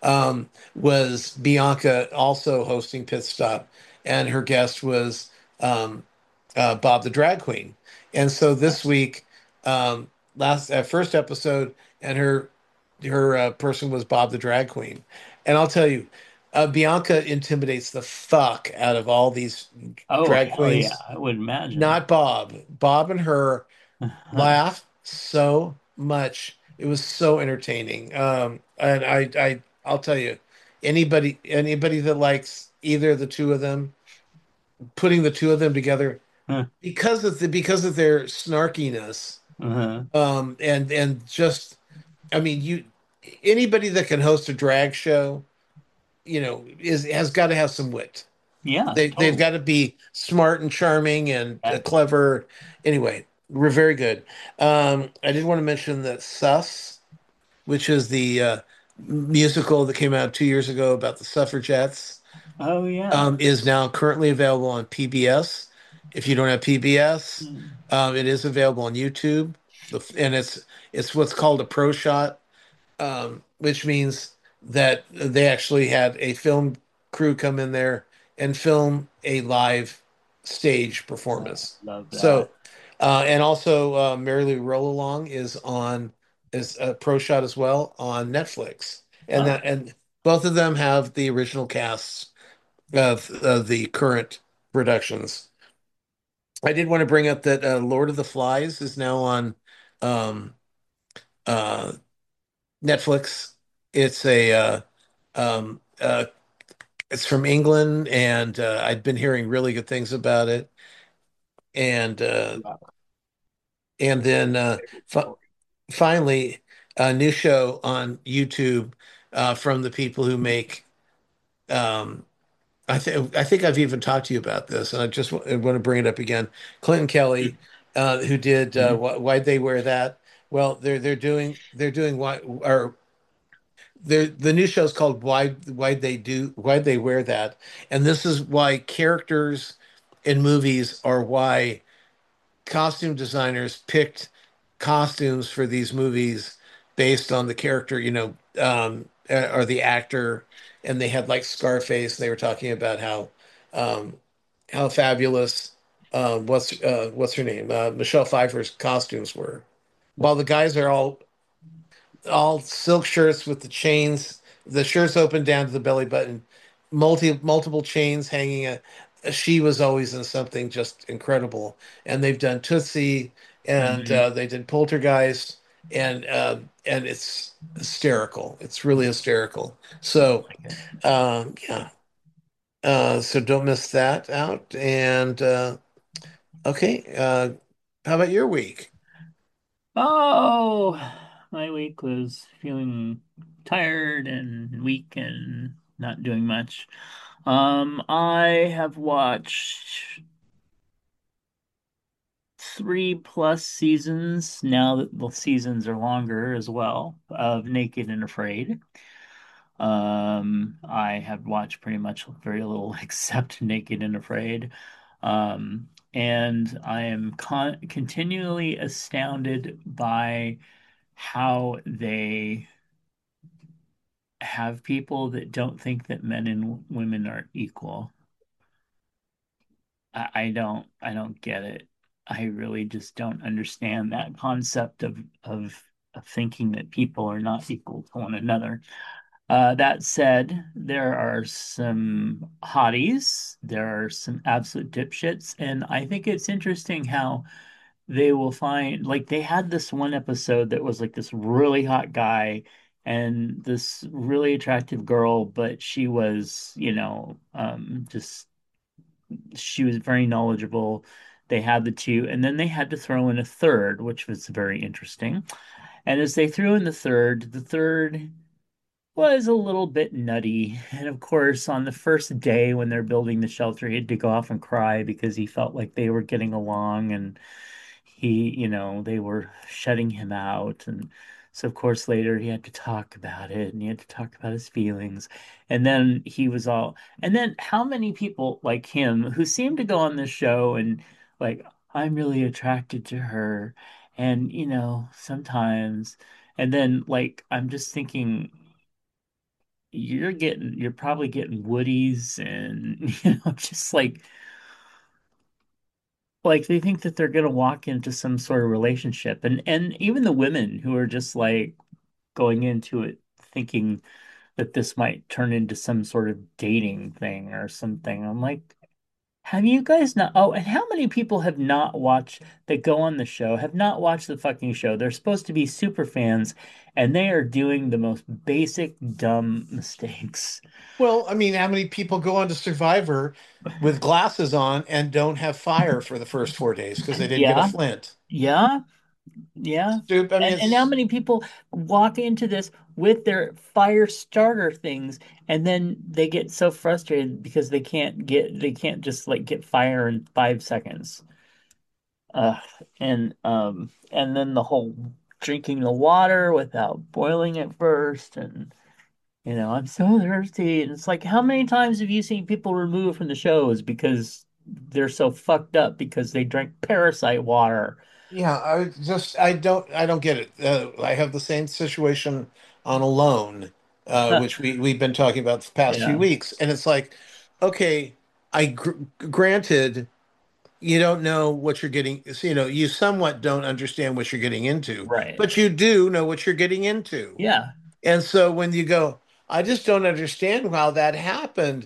was Bianca also hosting Pit Stop, and her guest was Bob the Drag Queen. And so this week, last first episode, and her person was Bob the Drag Queen. And I'll tell you, Bianca intimidates the fuck out of all these Oh, drag hell yeah. queens. I would imagine. Not Bob. Bob and her laugh so much. It was so entertaining. And I'll tell you, anybody that likes either of the two of them, putting the two of them together because of their snarkiness, Uh-huh. and just, I mean, anybody that can host a drag show, is has got to have some wit. Yeah, They've totally. got to be smart and charming and Exactly. clever. Anyway, we're very good. I did want to mention that Sus, which is the musical that came out 2 years ago about the suffragettes, Oh, yeah. is now currently available on PBS. If you don't have PBS, Hmm. it is available on YouTube. And it's what's called a pro shot, which means that they actually had a film crew come in there and film a live stage Oh, performance. love that. So, and also Mary Lou Roll Along is a pro shot as well on Netflix, and Oh, both of them have the original casts of the current productions. I did want to bring up that Lord of the Flies is now on um, uh, Netflix. It's a um, uh, it's from England, and I'd been hearing really good things about it. And wow. and then fi finally, a new show on YouTube from the people who make. Um, I think I've even talked to you about this, and I want to bring it up again. Clinton Kelly, who did Mhm. Why'd They Wear That? Well, they're doing why or the new show is called Why'd They Wear That? And this is why characters in movies are why costume designers picked costumes for these movies based on the character, or the actor. And they had like Scarface. They were talking about um, how fabulous what's her name, Michelle Pfeiffer's costumes were, while the guys are all silk shirts with the chains, the shirts open down to the belly button, multiple chains hanging. She was always in something just incredible. And they've done Tootsie, and Mhm. they did Poltergeist, and it's hysterical. It's really hysterical. So Like it. yeah. So don't miss that out. And okay, how about your week? Oh, my week was feeling tired and weak and not doing much. I have watched 3+ seasons now that the seasons are longer as well of Naked and Afraid. I have watched pretty much very little except Naked and Afraid. And I am continually astounded by how they have people that don't think that men and women are equal. I don't get it. I really just don't understand that concept of thinking that people are not equal to one another. That said, there are some hotties, there are some absolute dipshits, and I think it's interesting how they will find, like, they had this one episode that was like this really hot guy and this really attractive girl, but she was, just she was very knowledgeable. They had the two, and then they had to throw in a third, which was very interesting. And as they threw in the third was a little bit nutty. And of course, on the first day when they're building the shelter, he had to go off and cry because he felt like they were getting along and they were shutting him out. And so, of course, later he had to talk about it and he had to talk about his feelings. And then and then how many people like him who seem to go on this show and like, I'm really attracted to her. And, sometimes, and then like, I'm just thinking, you're probably getting woodies and just like they think that they're gonna walk into some sort of relationship, and even the women who are just like going into it thinking that this might turn into some sort of dating thing or something. I'm like, have you guys not? Oh, and how many people have not watched that go on the show, have not watched the fucking show? They're supposed to be super fans, and they are doing the most basic dumb mistakes. Well, I mean, how many people go on to Survivor with glasses on and don't have fire for the first 4 days because they didn't get a Yeah, flint? yeah, yeah. Stupid. I mean, And how it's many people walk into this with their fire starter things and then they get so frustrated because they can't just like get fire in 5 seconds. Uh and then the whole drinking the water without boiling it first, and I'm so thirsty, and it's like, how many times have you seen people removed from the shows because they're so fucked up because they drank parasite water? yeah. I don't get it. I have the same situation on Alone, which we've been talking about the past few Yeah, weeks, and it's like, okay, granted. You don't know what you're getting, so, you somewhat don't understand what you're getting into, right. but you do know what you're getting into. Yeah. And so when you go, I just don't understand how that happened.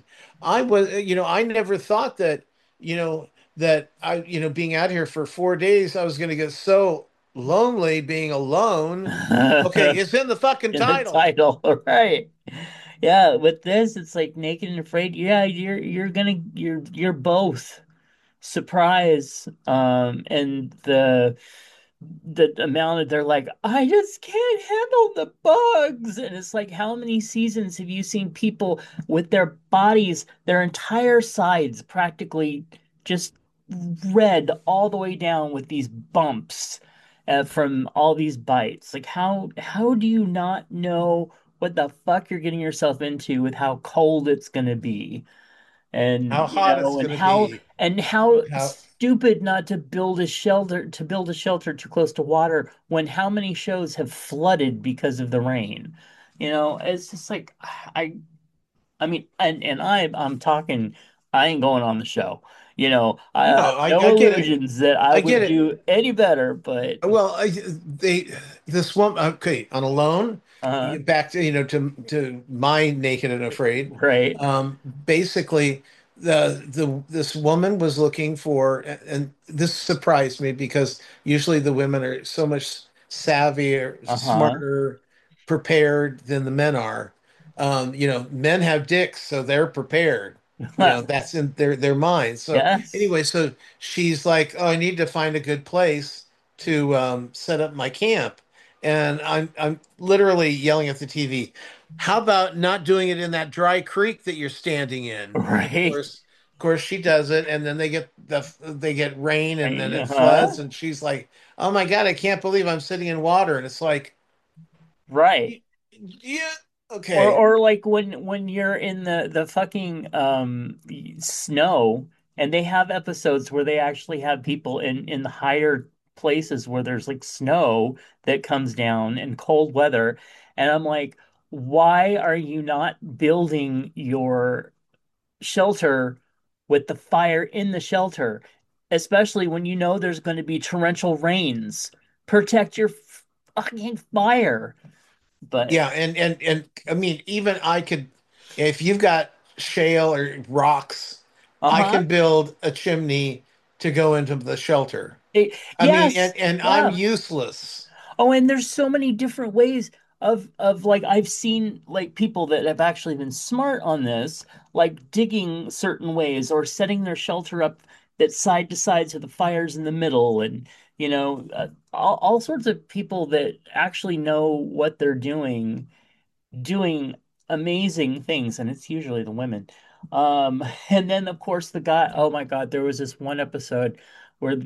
I never thought that, you know, being out here for 4 days, I was going to get so lonely being alone. Okay, it's in the fucking In the title. title, right? Yeah, with this, it's like Naked and Afraid. Yeah, you're both. Surprise. And the amount of they're like, I just can't handle the bugs. And it's like, how many seasons have you seen people with their bodies, their entire sides practically just red all the way down with these bumps from all these bites? Like, how do you not know what the fuck you're getting yourself into with how cold it's gonna be? How And hot it's and going to how be. How stupid not to build a shelter too close to water when how many shows have flooded because of the rain. It's just like, I mean, and I'm talking, I ain't going on the show. I No, have no I get it. illusions that I I get would it. do any better, but Well, they this one, okay, on Alone, uh, back to to my Naked and Afraid. right. Basically, the this woman was looking for, and this surprised me because usually the women are so much savvier, Uh-huh. smarter, prepared than the men are. Men have dicks, so they're prepared. That's in their minds. So Yes. anyway, so she's like, "Oh, I need to find a good place to set up my camp," and I'm literally yelling at the TV. How about not doing it in that dry creek that you're standing in? And Right. of course, she does it, and then they get rain, and then it Uh-huh. floods, and she's like, "Oh my God, I can't believe I'm sitting in water," and it's like, Right. yeah, Or okay, or like when you're in the fucking snow, and they have episodes where they actually have people in the higher places where there's like snow that comes down and cold weather, and I'm like, why are you not building your shelter with the fire in the shelter, especially when you know there's going to be torrential rains? Protect your fucking fire. But yeah, and I mean, even I could, if you've got shale or rocks, I uh-huh. can build a chimney to go into the shelter. I mean, Yes. and I'm Yeah. useless. Oh, and there's so many different ways of like I've seen like people that have actually been smart on this, like digging certain ways or setting their shelter up that side to side so the fire's in the middle, and all sorts of people that actually know what they're doing amazing things, and it's usually the women. And then of course the guy, oh my God, there was this one episode where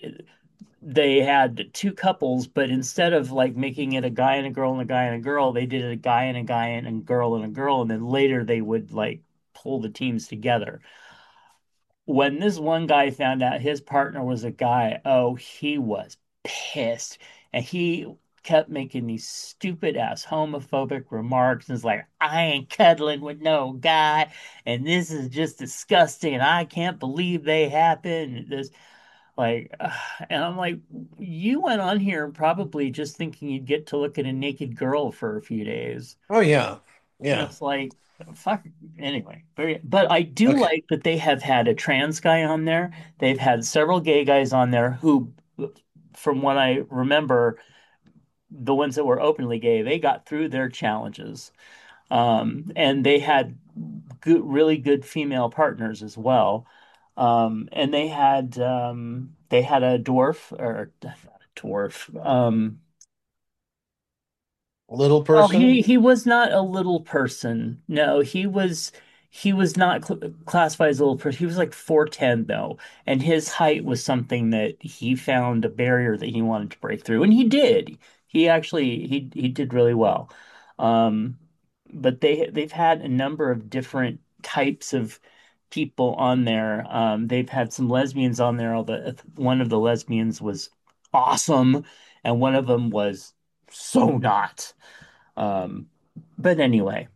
they had two couples, but instead of like making it a guy and a girl and a guy and a girl, they did it a guy and a guy and a girl and a girl, and then later they would like pull the teams together. When this one guy found out his partner was a guy, oh, he was pissed. And he kept making these stupid ass homophobic remarks and was like, I ain't cuddling with no guy, and this is just disgusting, and I can't believe they happened. This like, and I'm like, you went on here probably just thinking you'd get to look at a naked girl for a few days. Oh yeah, And yeah. it's like, fuck. Anyway, but I do Okay. like that they have had a trans guy on there. They've had several gay guys on there who, from what I remember, the ones that were openly gay, they got through their challenges. And they had really good female partners as well. And they had a dwarf or not a dwarf. Little Oh, person. he was not a little person. No, he was not classified as a little person. He was like 4'10" though, and his height was something that he found a barrier that he wanted to break through, and he did. He did really well. Um, but they've had a number of different types of people on there. They've had some lesbians on there, although one of the lesbians was awesome, and one of them was so not. Um, but anyway,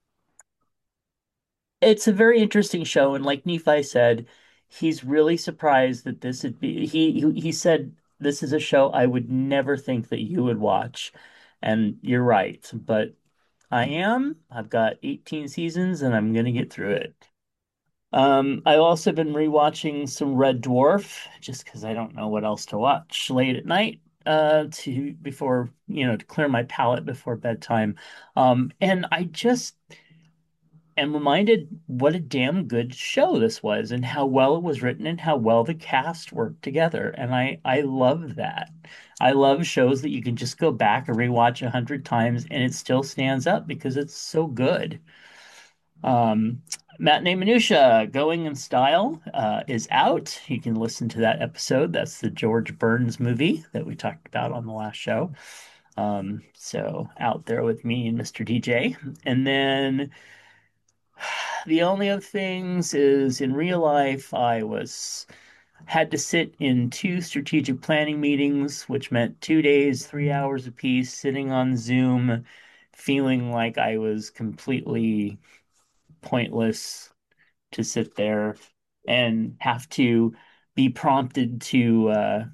it's a very interesting show, and like Nephi said, he's really surprised that this would be. He said this is a show I would never think that you would watch, and you're right. But I am. I've got 18 seasons, and I'm gonna get through it. I've also been rewatching some Red Dwarf just because I don't know what else to watch late at night to before to clear my palate before bedtime. And I just am reminded what a damn good show this was and how well it was written and how well the cast worked together. And I love that. I love shows that you can just go back and rewatch 100 times and it still stands up because it's so good. Um, Matinee Minutia, Going in Style, is out. You can listen to that episode. That's the George Burns movie that we talked about on the last show. So out there with me and Mr. DJ. And then the only other things is in real life, I was had to sit in two strategic planning meetings, which meant 2 days, 3 hours apiece, sitting on Zoom, feeling like I was completely pointless to sit there. and have to be prompted to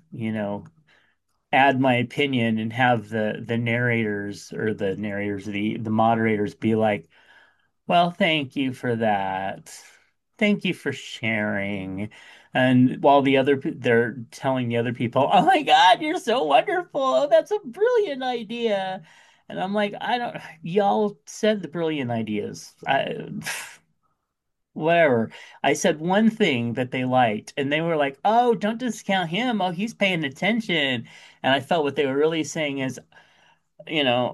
add my opinion and have the narrators or the moderators be like, well, thank you for that. Thank you for sharing. And while they're telling the other people, "Oh my God, you're so wonderful. Oh, that's a brilliant idea." And I'm like, I don't, y'all said the brilliant ideas. Whatever. I said one thing that they liked, and they were like, "Oh, don't discount him. Oh, he's paying attention." And I felt what they were really saying is, you know,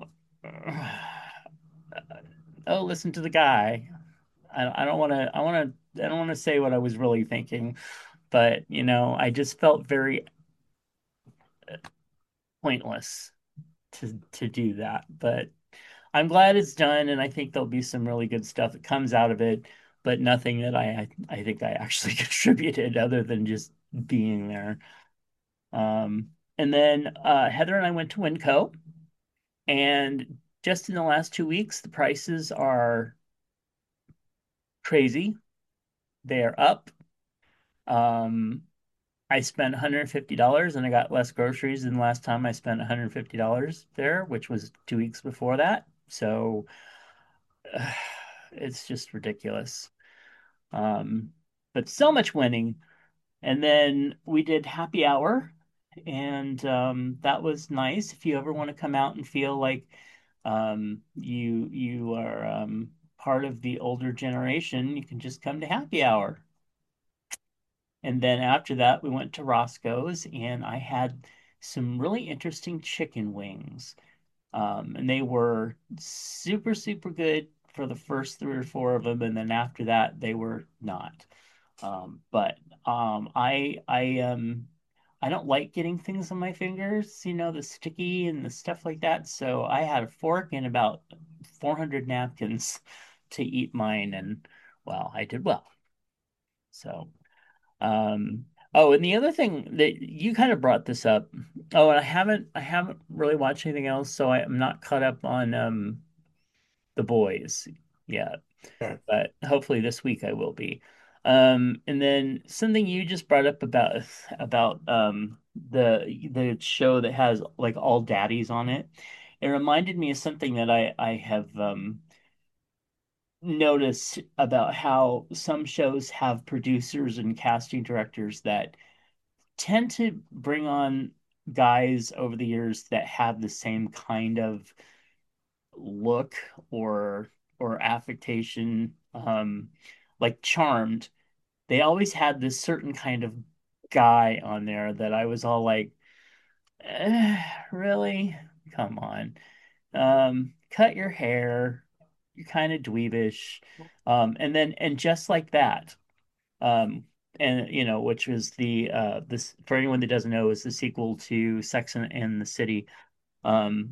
oh, listen to the guy. I don't want to. I don't want to say what I was really thinking, but I just felt very pointless to do that. But I'm glad it's done, and I think there'll be some really good stuff that comes out of it. But nothing that I think I actually contributed other than just being there. And then Heather and I went to Winco, and just in the last 2 weeks, the prices are crazy. They are up. Um, I spent $150 and I got less groceries than the last time I spent $150 there, which was 2 weeks before that. So it's just ridiculous. Um, but so much winning. And then we did happy hour, and that was nice. If you ever want to come out and feel like you are part of the older generation, you can just come to happy hour. And then after that, we went to Roscoe's, and I had some really interesting chicken wings. And they were super, super good for the first three or four of them, and then after that, they were not. But I don't like getting things on my fingers, the sticky and the stuff like that. So I had a fork and about 400 napkins to eat mine, and well, I did well. So. Oh, and the other thing that you kind of brought this up. Oh, and I haven't really watched anything else, so I'm not caught up on The Boys yet, Okay. but hopefully this week I will be. And then something you just brought up about the show that has like all daddies on it. It reminded me of something that I have noticed about how some shows have producers and casting directors that tend to bring on guys over the years that have the same kind of look or affectation. Like Charmed, they always had this certain kind of guy on there that I was all like, really? Come on. Cut your hair. You're kind of dweebish. And just like that. Um, and which was this for anyone that doesn't know, is the sequel to Sex and the City. Um,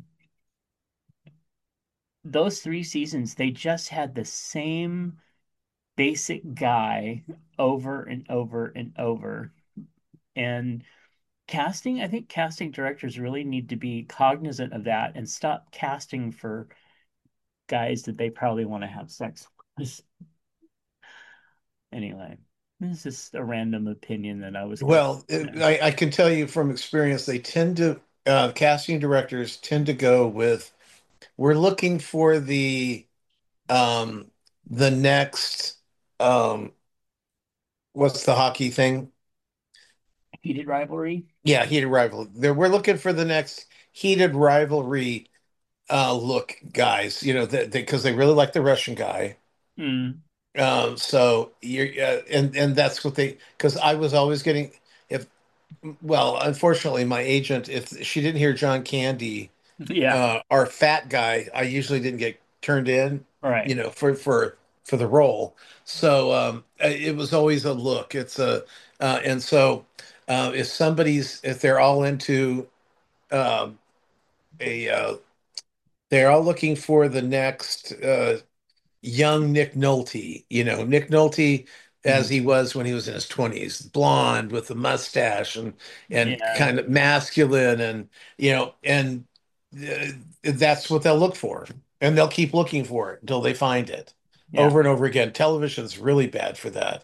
those 3 seasons, they just had the same basic guy over and over and over. And I think casting directors really need to be cognizant of that and stop casting for guys that they probably want to have sex with. Anyway, this is a random opinion that I was going. Well, Yeah. I can tell you from experience, they tend to, casting directors tend to go with, we're looking for um, the next, um, what's the hockey thing? Heated rivalry. Yeah, heated rivalry. We're looking for the next heated rivalry look, guys. That because they really like the Russian guy. Mm, So you're and that's what they because I was always getting if well, unfortunately, my agent, if she didn't hear John Candy, yeah. our fat guy, I usually didn't get turned in, All right. for the role. So it was always a look. It's a and so if they're all into um, a they're all looking for the next young Nick Nolte, Nick Nolte as Mhm. he was when he was in his 20s, blonde with a mustache and Yeah. kind of masculine and uh, that's what they'll look for. And they'll keep looking for it until they find it Yeah. over and over again. Television's really bad for that.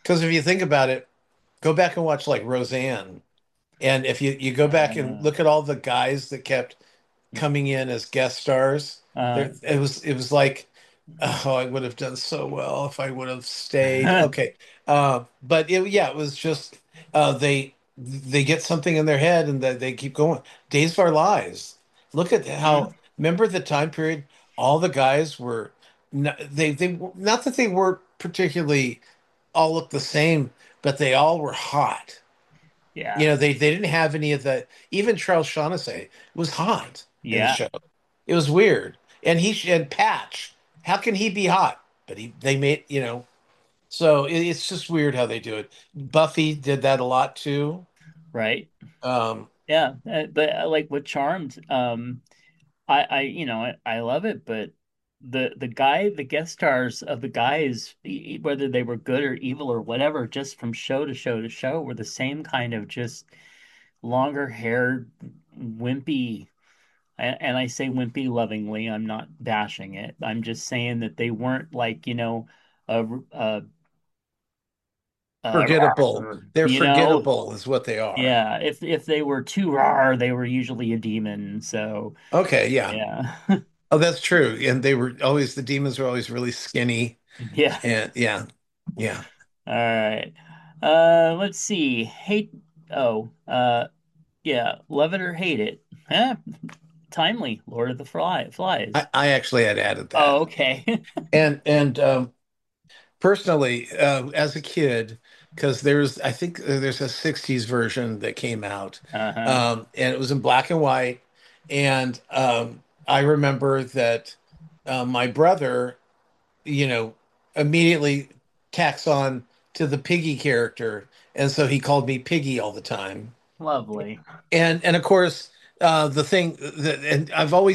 Because if you think about it, go back and watch like Roseanne. And if you go back and Uh, look at all the guys that kept coming in as guest stars, uh, there it was like, oh, I would have done so well if I would have stayed. Okay. But yeah, it was just they get something in their head and they keep going. Days of Our Lives. Look at how, mhm. remember the time period, all the guys were not that they weren't particularly all looked the same, but they all were hot. Yeah, They didn't have any of the, even Charles Shaughnessy was hot in the yeah, show. It was weird. And and Patch, how can he be hot? But they made, so it's just weird how they do it. Buffy did that a lot too. right. Um, Yeah, but like with Charmed, I love it, but the guest stars of the guys, whether they were good or evil or whatever, just from show to show to show, were the same kind of just longer haired, wimpy. And I say wimpy lovingly. I'm not bashing it. I'm just saying that they weren't like, a, a, Forgettable. rawr, They're forgettable is what they are. yeah. If they were too raw, they were usually a demon. So Okay, yeah. yeah, Oh, that's true. And the demons were always really skinny. yeah. And yeah, yeah. All right. Let's see. Oh, yeah. Love it or hate it. Huh? Timely. Lord of the Flies. I actually had added Oh, that. okay. And personally, as a kid, because I think there's a 60s version that came out, Uh-huh. and it was in black and white. And I remember that my brother, you know, immediately tacks on to the Piggy character. And so he called me Piggy all the time. Lovely. And of course, the thing that, and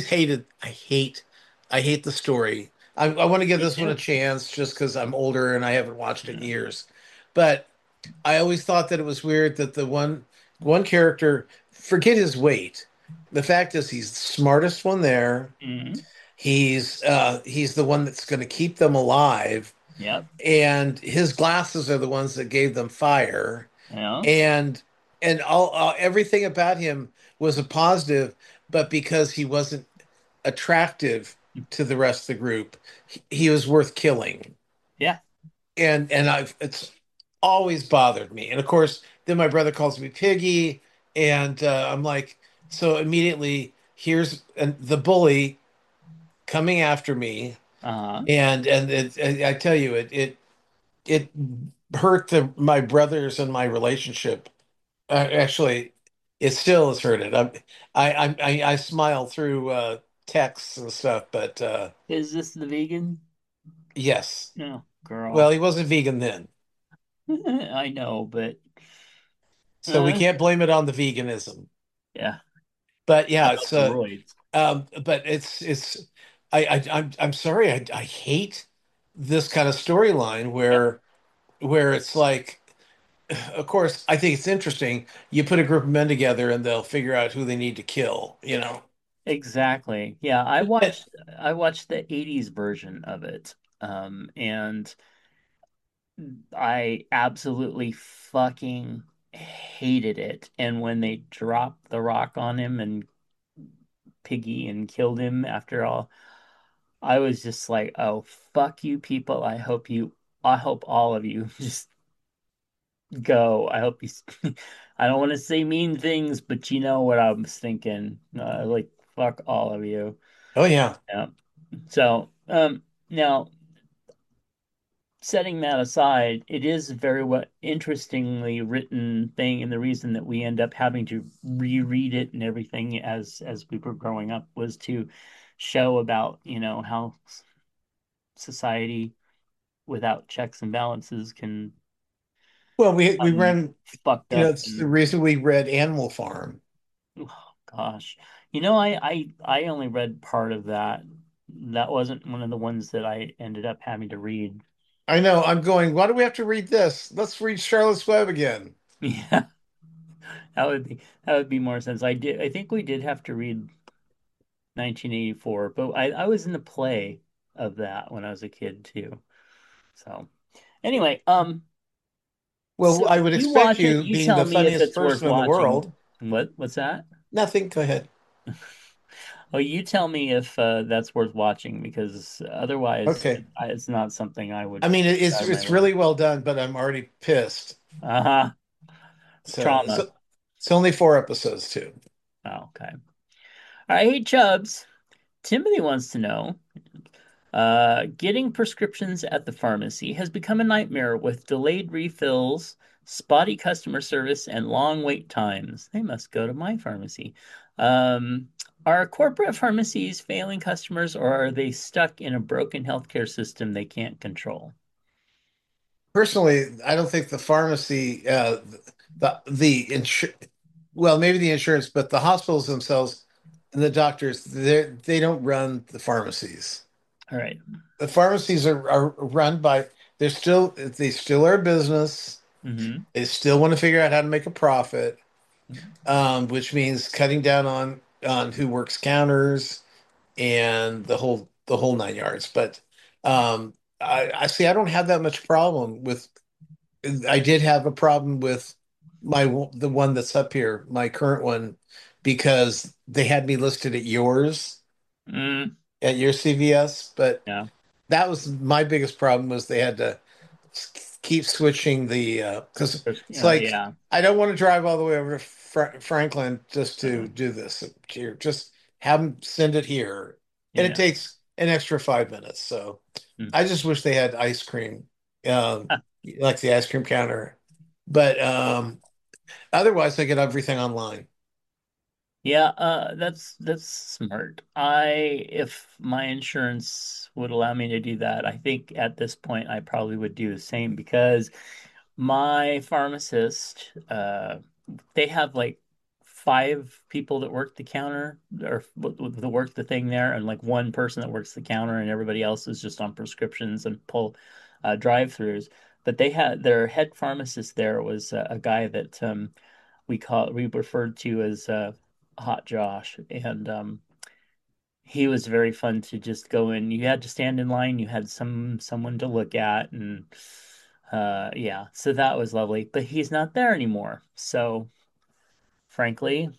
I hate the story. I want to give Me this one a too. chance just because I'm older and I haven't watched it in years. But I always thought that it was weird that the one character, forget his weight. The fact is he's the smartest one there. Hmm. He's the one that's going to keep them alive, Yep. and his glasses are the ones that gave them fire, Yeah. and everything about him was a positive, but because he wasn't attractive to the rest of the group, he was worth killing. Yeah. And I've it's always bothered me. And of course, then my brother calls me Piggy, and I'm like, so immediately here's the bully coming after me, Uh-huh. I tell you, it hurt my brothers and my relationship. Actually, it still has hurt it. I smile through texts and stuff, but Is this the vegan? yes. No, Well, girl. he wasn't vegan then, I know, but so we uh, can't blame it on the veganism. yeah. But How yeah, about the roids? but it's I'm sorry, I hate this kind of storyline Yep. where it's like, of course, I think it's interesting. You put a group of men together and they'll figure out who they need to kill. Exactly. Yeah, I watched the 80s version of it. And I absolutely fucking hated it. And when they dropped the rock on him and Piggy and killed him after all, I was just like, "Oh, fuck you people. I hope all of you just go. I hope you I don't want to say mean things, but you know what I was thinking. Like fuck all of you." Oh yeah. Yeah. So, now setting that aside, it is a very interestingly written thing, and the reason that we end up having to reread it and everything as we were growing up was to show about, how society without checks and balances can Well, we become ran, fucked up it's the and reason we read Animal Farm. oh, gosh. I only read part of that. That wasn't one of the ones that I ended up having to read. I know, I'm going, why do we have to read this? Let's read Charlotte's Web again. Yeah, that would be more sense. I think we did have to read 1984, but I was in the play of that when I was a kid too. So anyway, Well, So I would you expect watch it, you, you being tell the me if funniest it's worth person in the watching. world. What's that? Nothing. Go ahead. Oh, you tell me if that's worth watching because otherwise Okay. it's not something I would I mean, out of my it's way. really well done, but I'm already pissed. Uh-huh. So Trauma. it's only 4 episodes too. Oh, okay. All right, hey Chubbs. Timothy wants to know, getting prescriptions at the pharmacy has become a nightmare with delayed refills, spotty customer service, and long wait times. They must go to my pharmacy. Um, are corporate pharmacies failing customers, or are they stuck in a broken healthcare system they can't control? Personally, I don't think the pharmacy, the insur well, maybe the insurance, but the hospitals themselves and the doctors, they don't run the pharmacies. All right. The pharmacies are run by, they still are a business. Mm-hmm. They still want to figure out how to make a profit, which means cutting down on who works counters and the whole 9 yards. But I see. I don't have that much problem with. I did have a problem with the one that's up here, my current one, because they had me listed Mm, at your CVS, but yeah. that was my biggest problem was they had to keep switching the because it's like Yeah. I don't want to drive all the way over to Franklin just Uh, to do this here. Just have them send it here, and it yeah. takes an extra 5 minutes. So Mm. I just wish they had ice cream, like the ice cream counter. But otherwise, I get everything online. Yeah, that's smart. If my insurance would allow me to do that, I think at this point I probably would do the same because my pharmacist, they have like five people that work the counter or that work the thing there, and like one person that works the counter, and everybody else is just on prescriptions and pull drive-throughs. But they had their head pharmacist there was a guy that we referred to as Hot Josh, and he was very fun to just go in. You had to stand in line, you had someone to look at, and yeah, so that was lovely. But he's not there anymore, so frankly,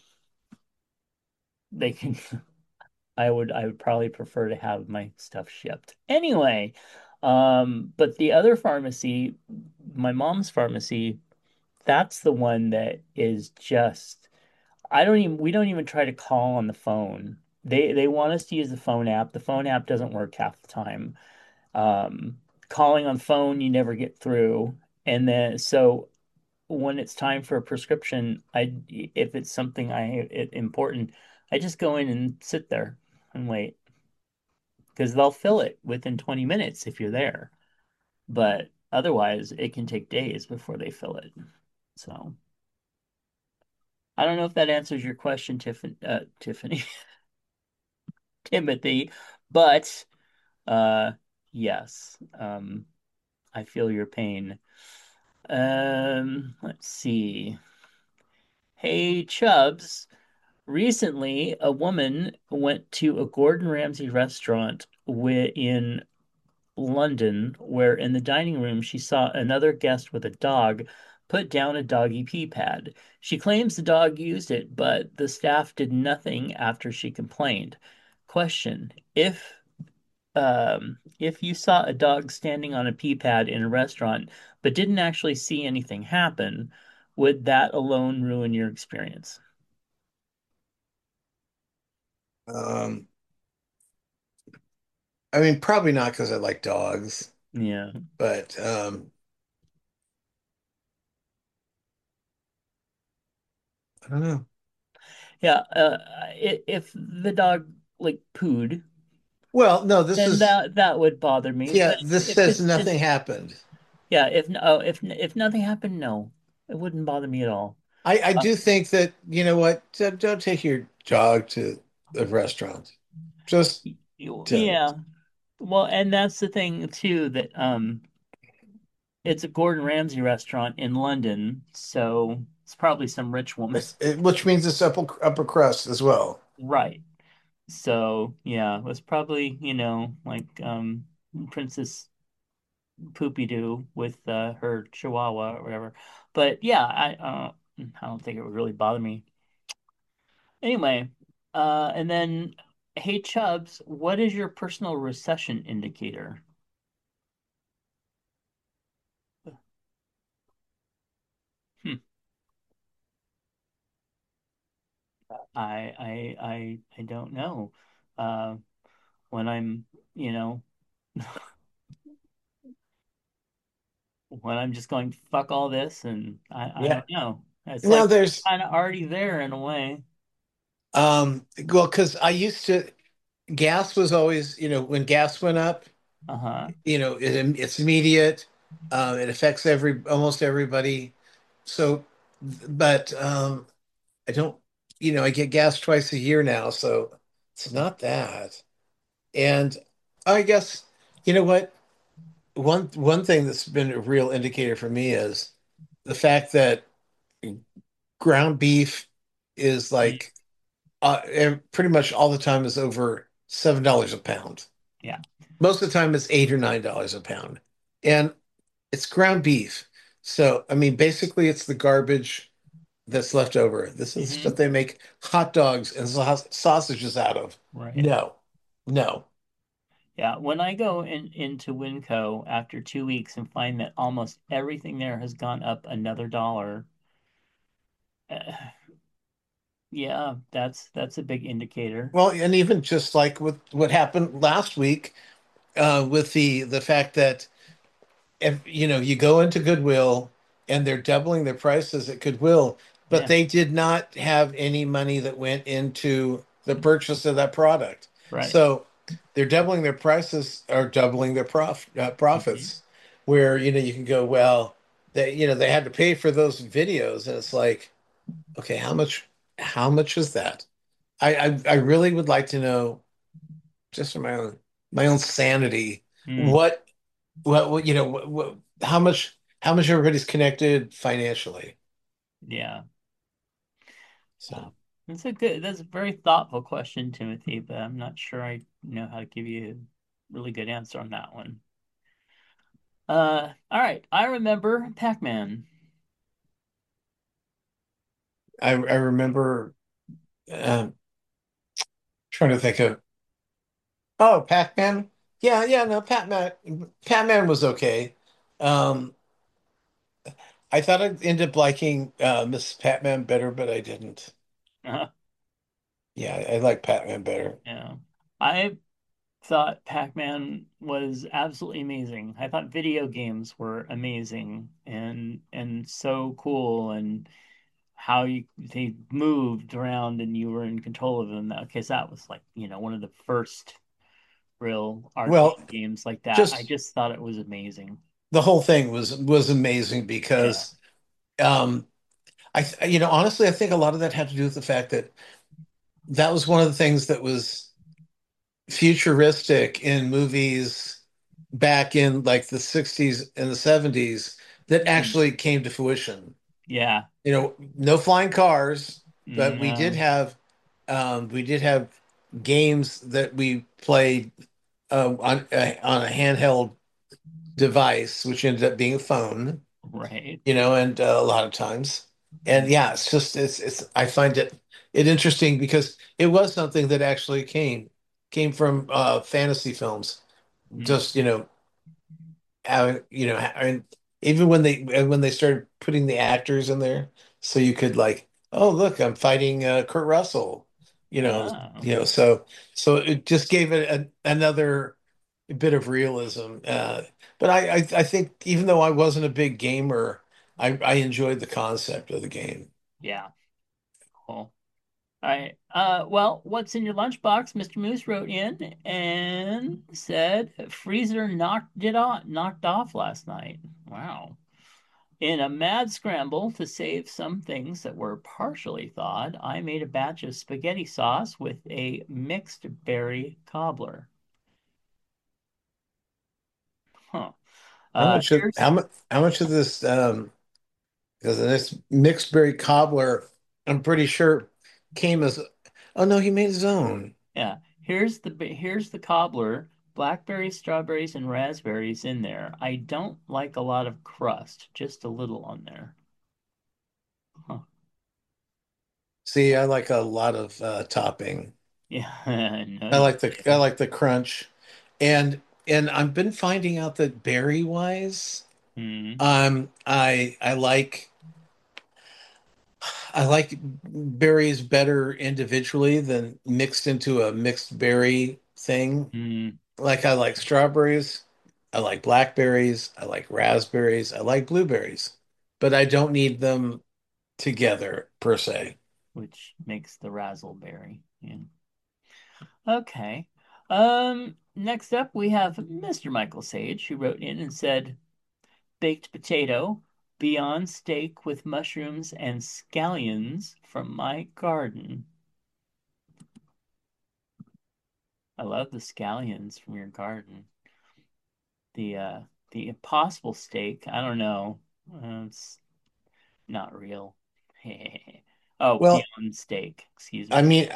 they can. I would probably prefer to have my stuff shipped anyway. But the other pharmacy, my mom's pharmacy, that's the one that is just we don't even try to call on the phone. They want us to use the phone app. The phone app doesn't work half the time. Um, Calling on phone, you never get through. And then so when it's time for a prescription, if it's something important, I just go in and sit there and wait because they'll fill it within 20 minutes if you're there. But otherwise, it can take days before they fill it. So I don't know if that answers your question, Tiffany. Timothy, but uh yes, I feel your pain. Let's see. Hey Chubbs, recently a woman went to a Gordon Ramsay restaurant in London where in the dining room she saw another guest with a dog put down a doggy pee pad. She claims the dog used it, but the staff did nothing after she complained. Question: if you saw a dog standing on a pee pad in a restaurant but didn't actually see anything happen, would that alone ruin your experience? Um, I mean, probably not because I like dogs, Yeah. but I don't know. Yeah. If the dog like pooed, Well, no, then that would bother me. yeah, But this if says it's nothing just happened. yeah, if nothing happened, no, it wouldn't bother me at all. I Uh, do think that, you know what, don't take your dog to the restaurant. Just don't. yeah. Well, and that's the thing too that it's a Gordon Ramsay restaurant in London, so it's probably some rich woman. Which means it's upper crust as well. Right. So, yeah, it was probably, like Princess Poopy Doo with her Chihuahua or whatever. But yeah, I don't think it would really bother me. Anyway, and then, hey Chubbs, what is your personal recession indicator? Hmm. I don't know. Uh, when I'm, you know, when I'm just going fuck all this, and I Yeah. don't know. It's No, like there's kind of already there in a way. well, because I used to gas was always, when gas went up, Uh-huh. it's immediate. It affects almost everybody. So, but I don't, I get gas twice a year now, so it's not that. And I guess, you know what? One thing that's been a real indicator for me is the fact that ground beef is Mm. like pretty much all the time is over $7 a pound. Yeah. Most of the time it's $8 or $9 a pound. And it's ground beef. So, I mean, basically it's the garbage that's left over. This is Hmm. what they make hot dogs and sausages out of. Right. No, no. Yeah. When I go into Winco after 2 weeks and find that almost everything there has gone up another dollar, uh, yeah, that's a big indicator. Well, and even just like with what happened last week, with the fact that if you go into Goodwill and they're doubling their prices at Goodwill, but Yeah. they did not have any money that went into the purchase of that product. Right. So they're doubling their prices or doubling their Hmm. profits. Where you can go, well, they had to pay for those videos, and it's like, okay, how much is that? I really would like to know, just for my own sanity, Mm. what how much everybody's connected financially. Yeah. So That's a very thoughtful question, Timothy, but I'm not sure I know how to give you a really good answer on that one. All right. I remember Pac-Man. I remember trying to think of, oh, Pac-Man. Yeah, yeah, no, Pac-Man was okay. Um, I thought I'd end up liking Miss Pac-Man better, but I didn't. Yeah, I like Pac-Man better. Yeah. I thought Pac-Man was absolutely amazing. I thought video games were amazing and so cool, and how they moved around and you were in control of them. Because that was like, one of the first real Well, arcade games like that. I just just thought it was amazing. the whole thing was amazing Yeah. because um honestly, I think a lot of that had to do with the fact that that was one of the things that was futuristic in movies back in like the 60s and the 70s that Mm. actually came to fruition. Yeah. No flying cars, but we did No. have games that we played on a handheld device, which ended up being a phone, Right. and a lot of times. And Mm. yeah, it's just it's I find it interesting because it was something that actually came from fantasy films. Mm. Just and even when they started putting the actors in there, so you could like, oh look, I'm fighting Kurt Russell, you know, Oh. so it just gave it another bit of realism. But I think even though I wasn't a big gamer, I enjoyed the concept of the game. Yeah. Cool. All right. Well, what's in your lunchbox? Mr. Moose wrote in and said freezer knocked off last night. Wow. In a mad scramble to save some things that were partially thawed, I made a batch of spaghetti sauce with a mixed berry cobbler. Huh. How much of Here's how much how much of this because this mixed berry cobbler, I'm pretty sure came as, oh no, he made his own. Yeah, here's the cobbler. Blackberries, strawberries, and raspberries in there. I don't like a lot of crust, just a little on there. See, I like a lot of topping. Yeah, no, I you like the I do. like the crunch, and I've been finding out that berry wise, Mm, I like berries better individually than mixed into a mixed berry thing. mm, Like I like strawberries, I like blackberries, I like raspberries, I like blueberries, but I don't need them together per se. which makes the razzleberry. Yeah. Okay. Next up we have Mr. Michael Sage, who wrote in and said, baked potato, beyond steak with mushrooms and scallions from my garden. I love the scallions from your garden. The uh the impossible steak, I don't know. It's not real. Oh, Well, beyond steak, excuse I me. mean,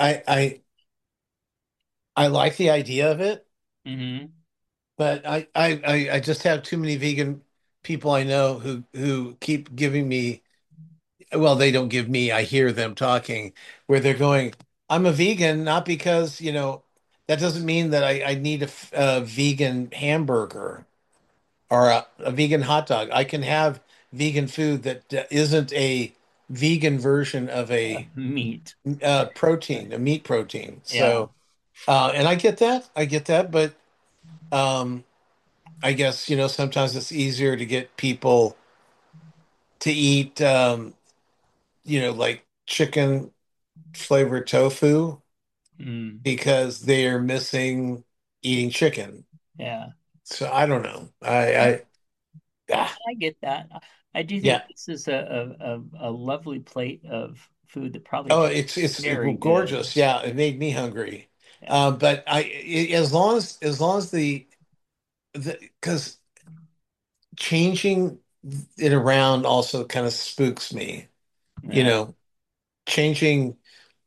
I like the idea of it, Mm-hmm. but I just have too many vegan people I know who keep giving me, well, they don't give me, I hear them talking where they're going, I'm a vegan, not because, that doesn't mean that I need a vegan hamburger or a vegan hot dog. I can have vegan food that isn't a vegan version of a Meat. protein, a meat protein. Yeah. So, and I get that, but um, I guess, sometimes it's easier to get people to eat, like chicken flavored tofu Mm, because they are missing eating chicken. yeah. So I don't know. Ah, I get that. I do yeah. think this is a lovely plate of food that probably Oh, tastes it's very good. gorgeous. Yeah, it made me hungry. Yeah. But as long as the because changing it around also kind of spooks me. You Yeah. know, changing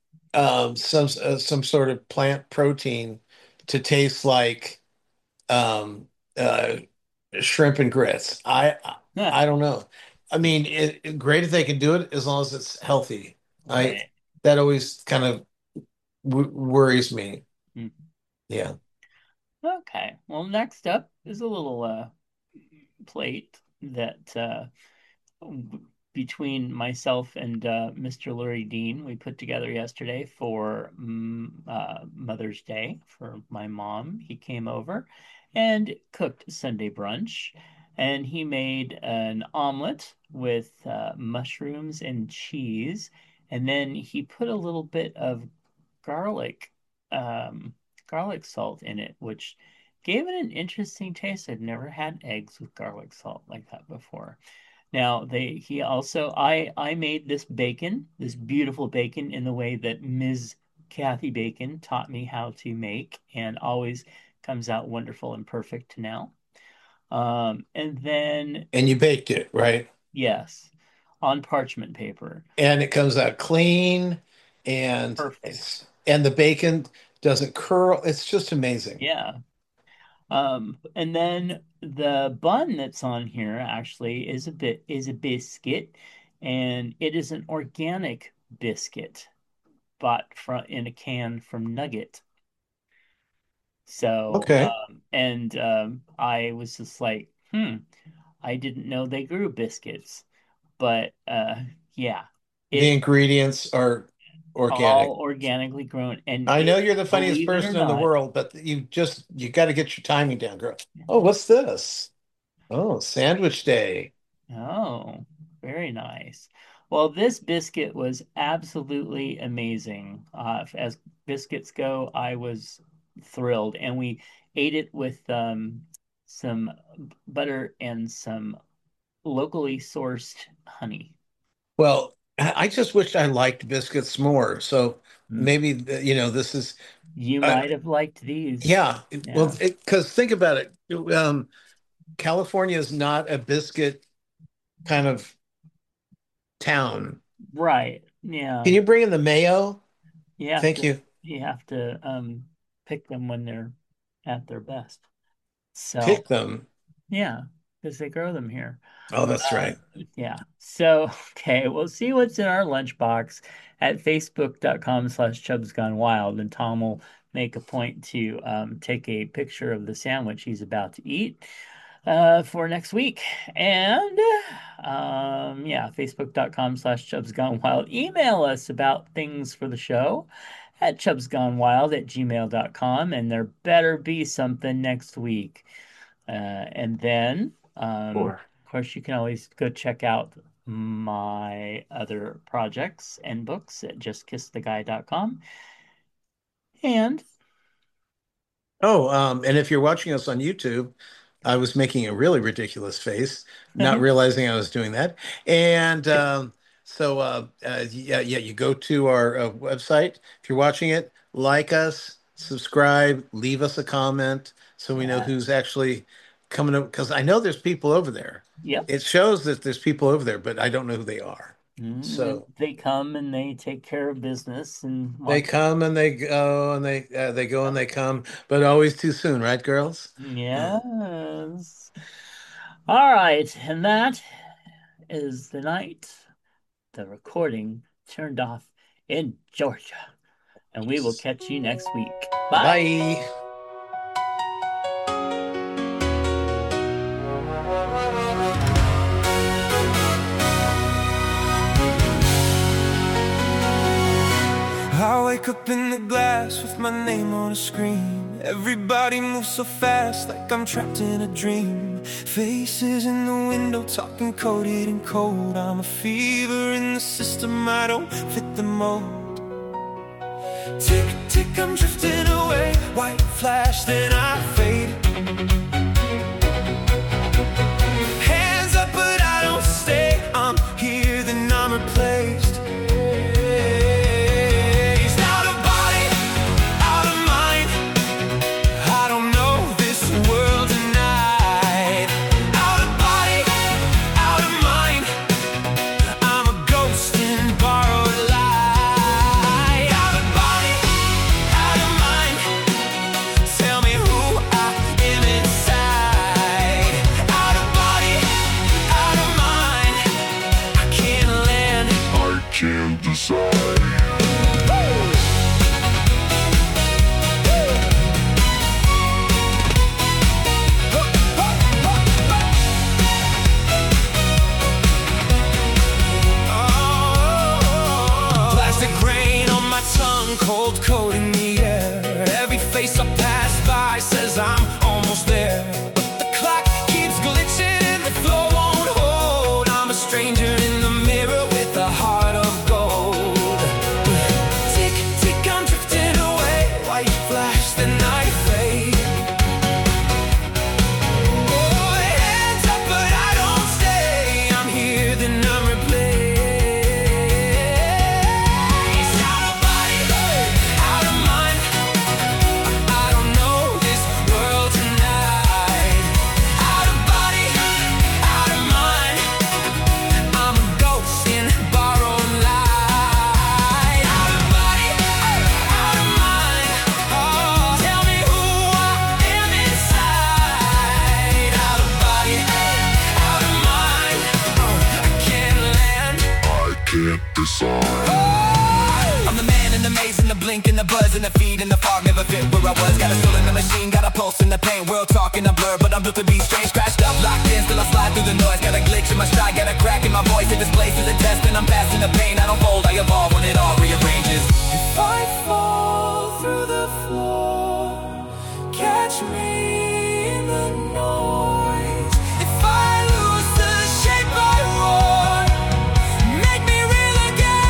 some sort of plant protein to taste like um, uh, shrimp and grits. I don't know. I mean, great if they can do it as long as it's healthy. I Right. That always kind of worries me. Mm. Yeah. Okay. Well, next up is a little plate that between myself and Mr. Lurie Dean we put together yesterday for Mother's Day for my mom. He came over and cooked Sunday brunch, and he made an omelet with mushrooms and cheese, and then he put a little bit of garlic, um, garlic salt in it, which gave it an interesting taste. I've never had eggs with garlic salt like that before. Now they he also I made this bacon, this beautiful bacon in the way that Ms. Kathy Bacon taught me how to make and always comes out wonderful and perfect now. And then And you baked it, right? yes, on parchment paper. And it comes out clean Perfect. and the bacon doesn't curl. It's just amazing. Yeah. And then the bun that's on here actually is a biscuit, and it is an organic biscuit bought from in a can from Nugget. So, Okay. I was just like, I didn't know they grew biscuits, but yeah, The it ingredients are all organic. organically grown, and I know it, you're the funniest believe it or person in the not, world, but you got to get your timing down, girl. Oh, what's this? Oh, sandwich day. oh, very nice. Well, this biscuit was absolutely amazing. As biscuits go, I was thrilled, and we ate it with some butter and some locally sourced honey. Well, I just wish I liked biscuits more. So Mm. maybe this is You uh, might have liked these. yeah. Well, Yeah. because think about it. California is not a biscuit kind of town. Right. Can Yeah. you bring in the mayo? You have Thank to you. you have to pick them when they're at their best. So Pick them. yeah, because they grow them here. Oh, that's right. Yeah. So, okay, we'll see what's in our lunchbox at facebook.com/Chubbs Gone Wild. And Tom will make a point to take a picture of the sandwich he's about to eat for next week. And yeah, facebook.com/Chubbs Gone Wild. Email us about things for the show at chubbsgonewild@gmail.com. And there better be something next week. And then, of course, you can always go check out my other projects and books at justkisstheguy.com. And and if you're watching us on YouTube, I was making a really ridiculous face, not realizing I was doing that. And yeah, you go to our website. If you're watching it, like us, subscribe, leave us a comment so we know who's actually coming up. Because I know there's people over there. Yep. It shows that there's people over there, but I don't know who they are. So they come and they take care of business, and they come and they go, and they go and they come, but always too soon, right, girls? Yes. All right, and that is the night the recording turned off in Georgia. And we will catch you next week. Bye. Bye. I wake up in the glass with my name on a screen. Everybody moves so fast, like I'm trapped in a dream. Faces in the window talking coded and cold. I'm a fever in the system, I don't fit the mold. Tick, tick, I'm drifting away. White flash, then I fade. Hands up, but I don't stay. I'm here, then I'm replaced. Cold coat in the air. Every face I pass by says I'm almost there. But the clock keeps glitching and the flow won't hold. I'm a stranger in the mirror with a heart of gold. Tick, tick, I'm drifting away. White flash, then I fade. Oh, hands up, but I don't stay. I'm here, then I'm replaced. I'm the man in the maze, in the blink, in the buzz, in the feed, in the fog, never fit where I was. Got a soul in the machine, got a pulse in the pain. World talking a blur, but I'm built to be strange. Crashed up, locked in, still I slide through the noise. Got a glitch in my stride, got a crack in my voice. Hit this place is a test, and I'm passing the pain. I don't fold, I evolve when it all rearranges. If I fall through the floor, catch me in the noise. If I lose the shape I roar, make me real again,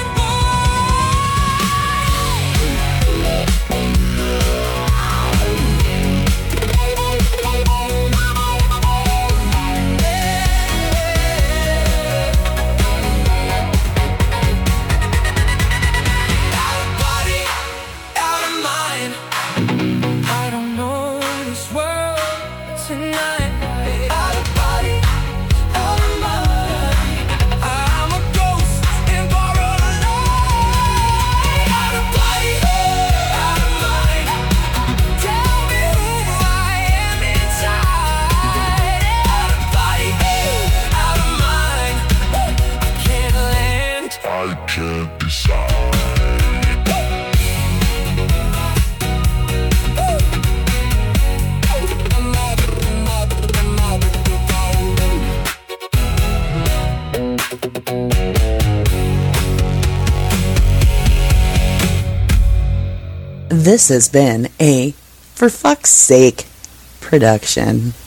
This has been a For Fuck's Sake production.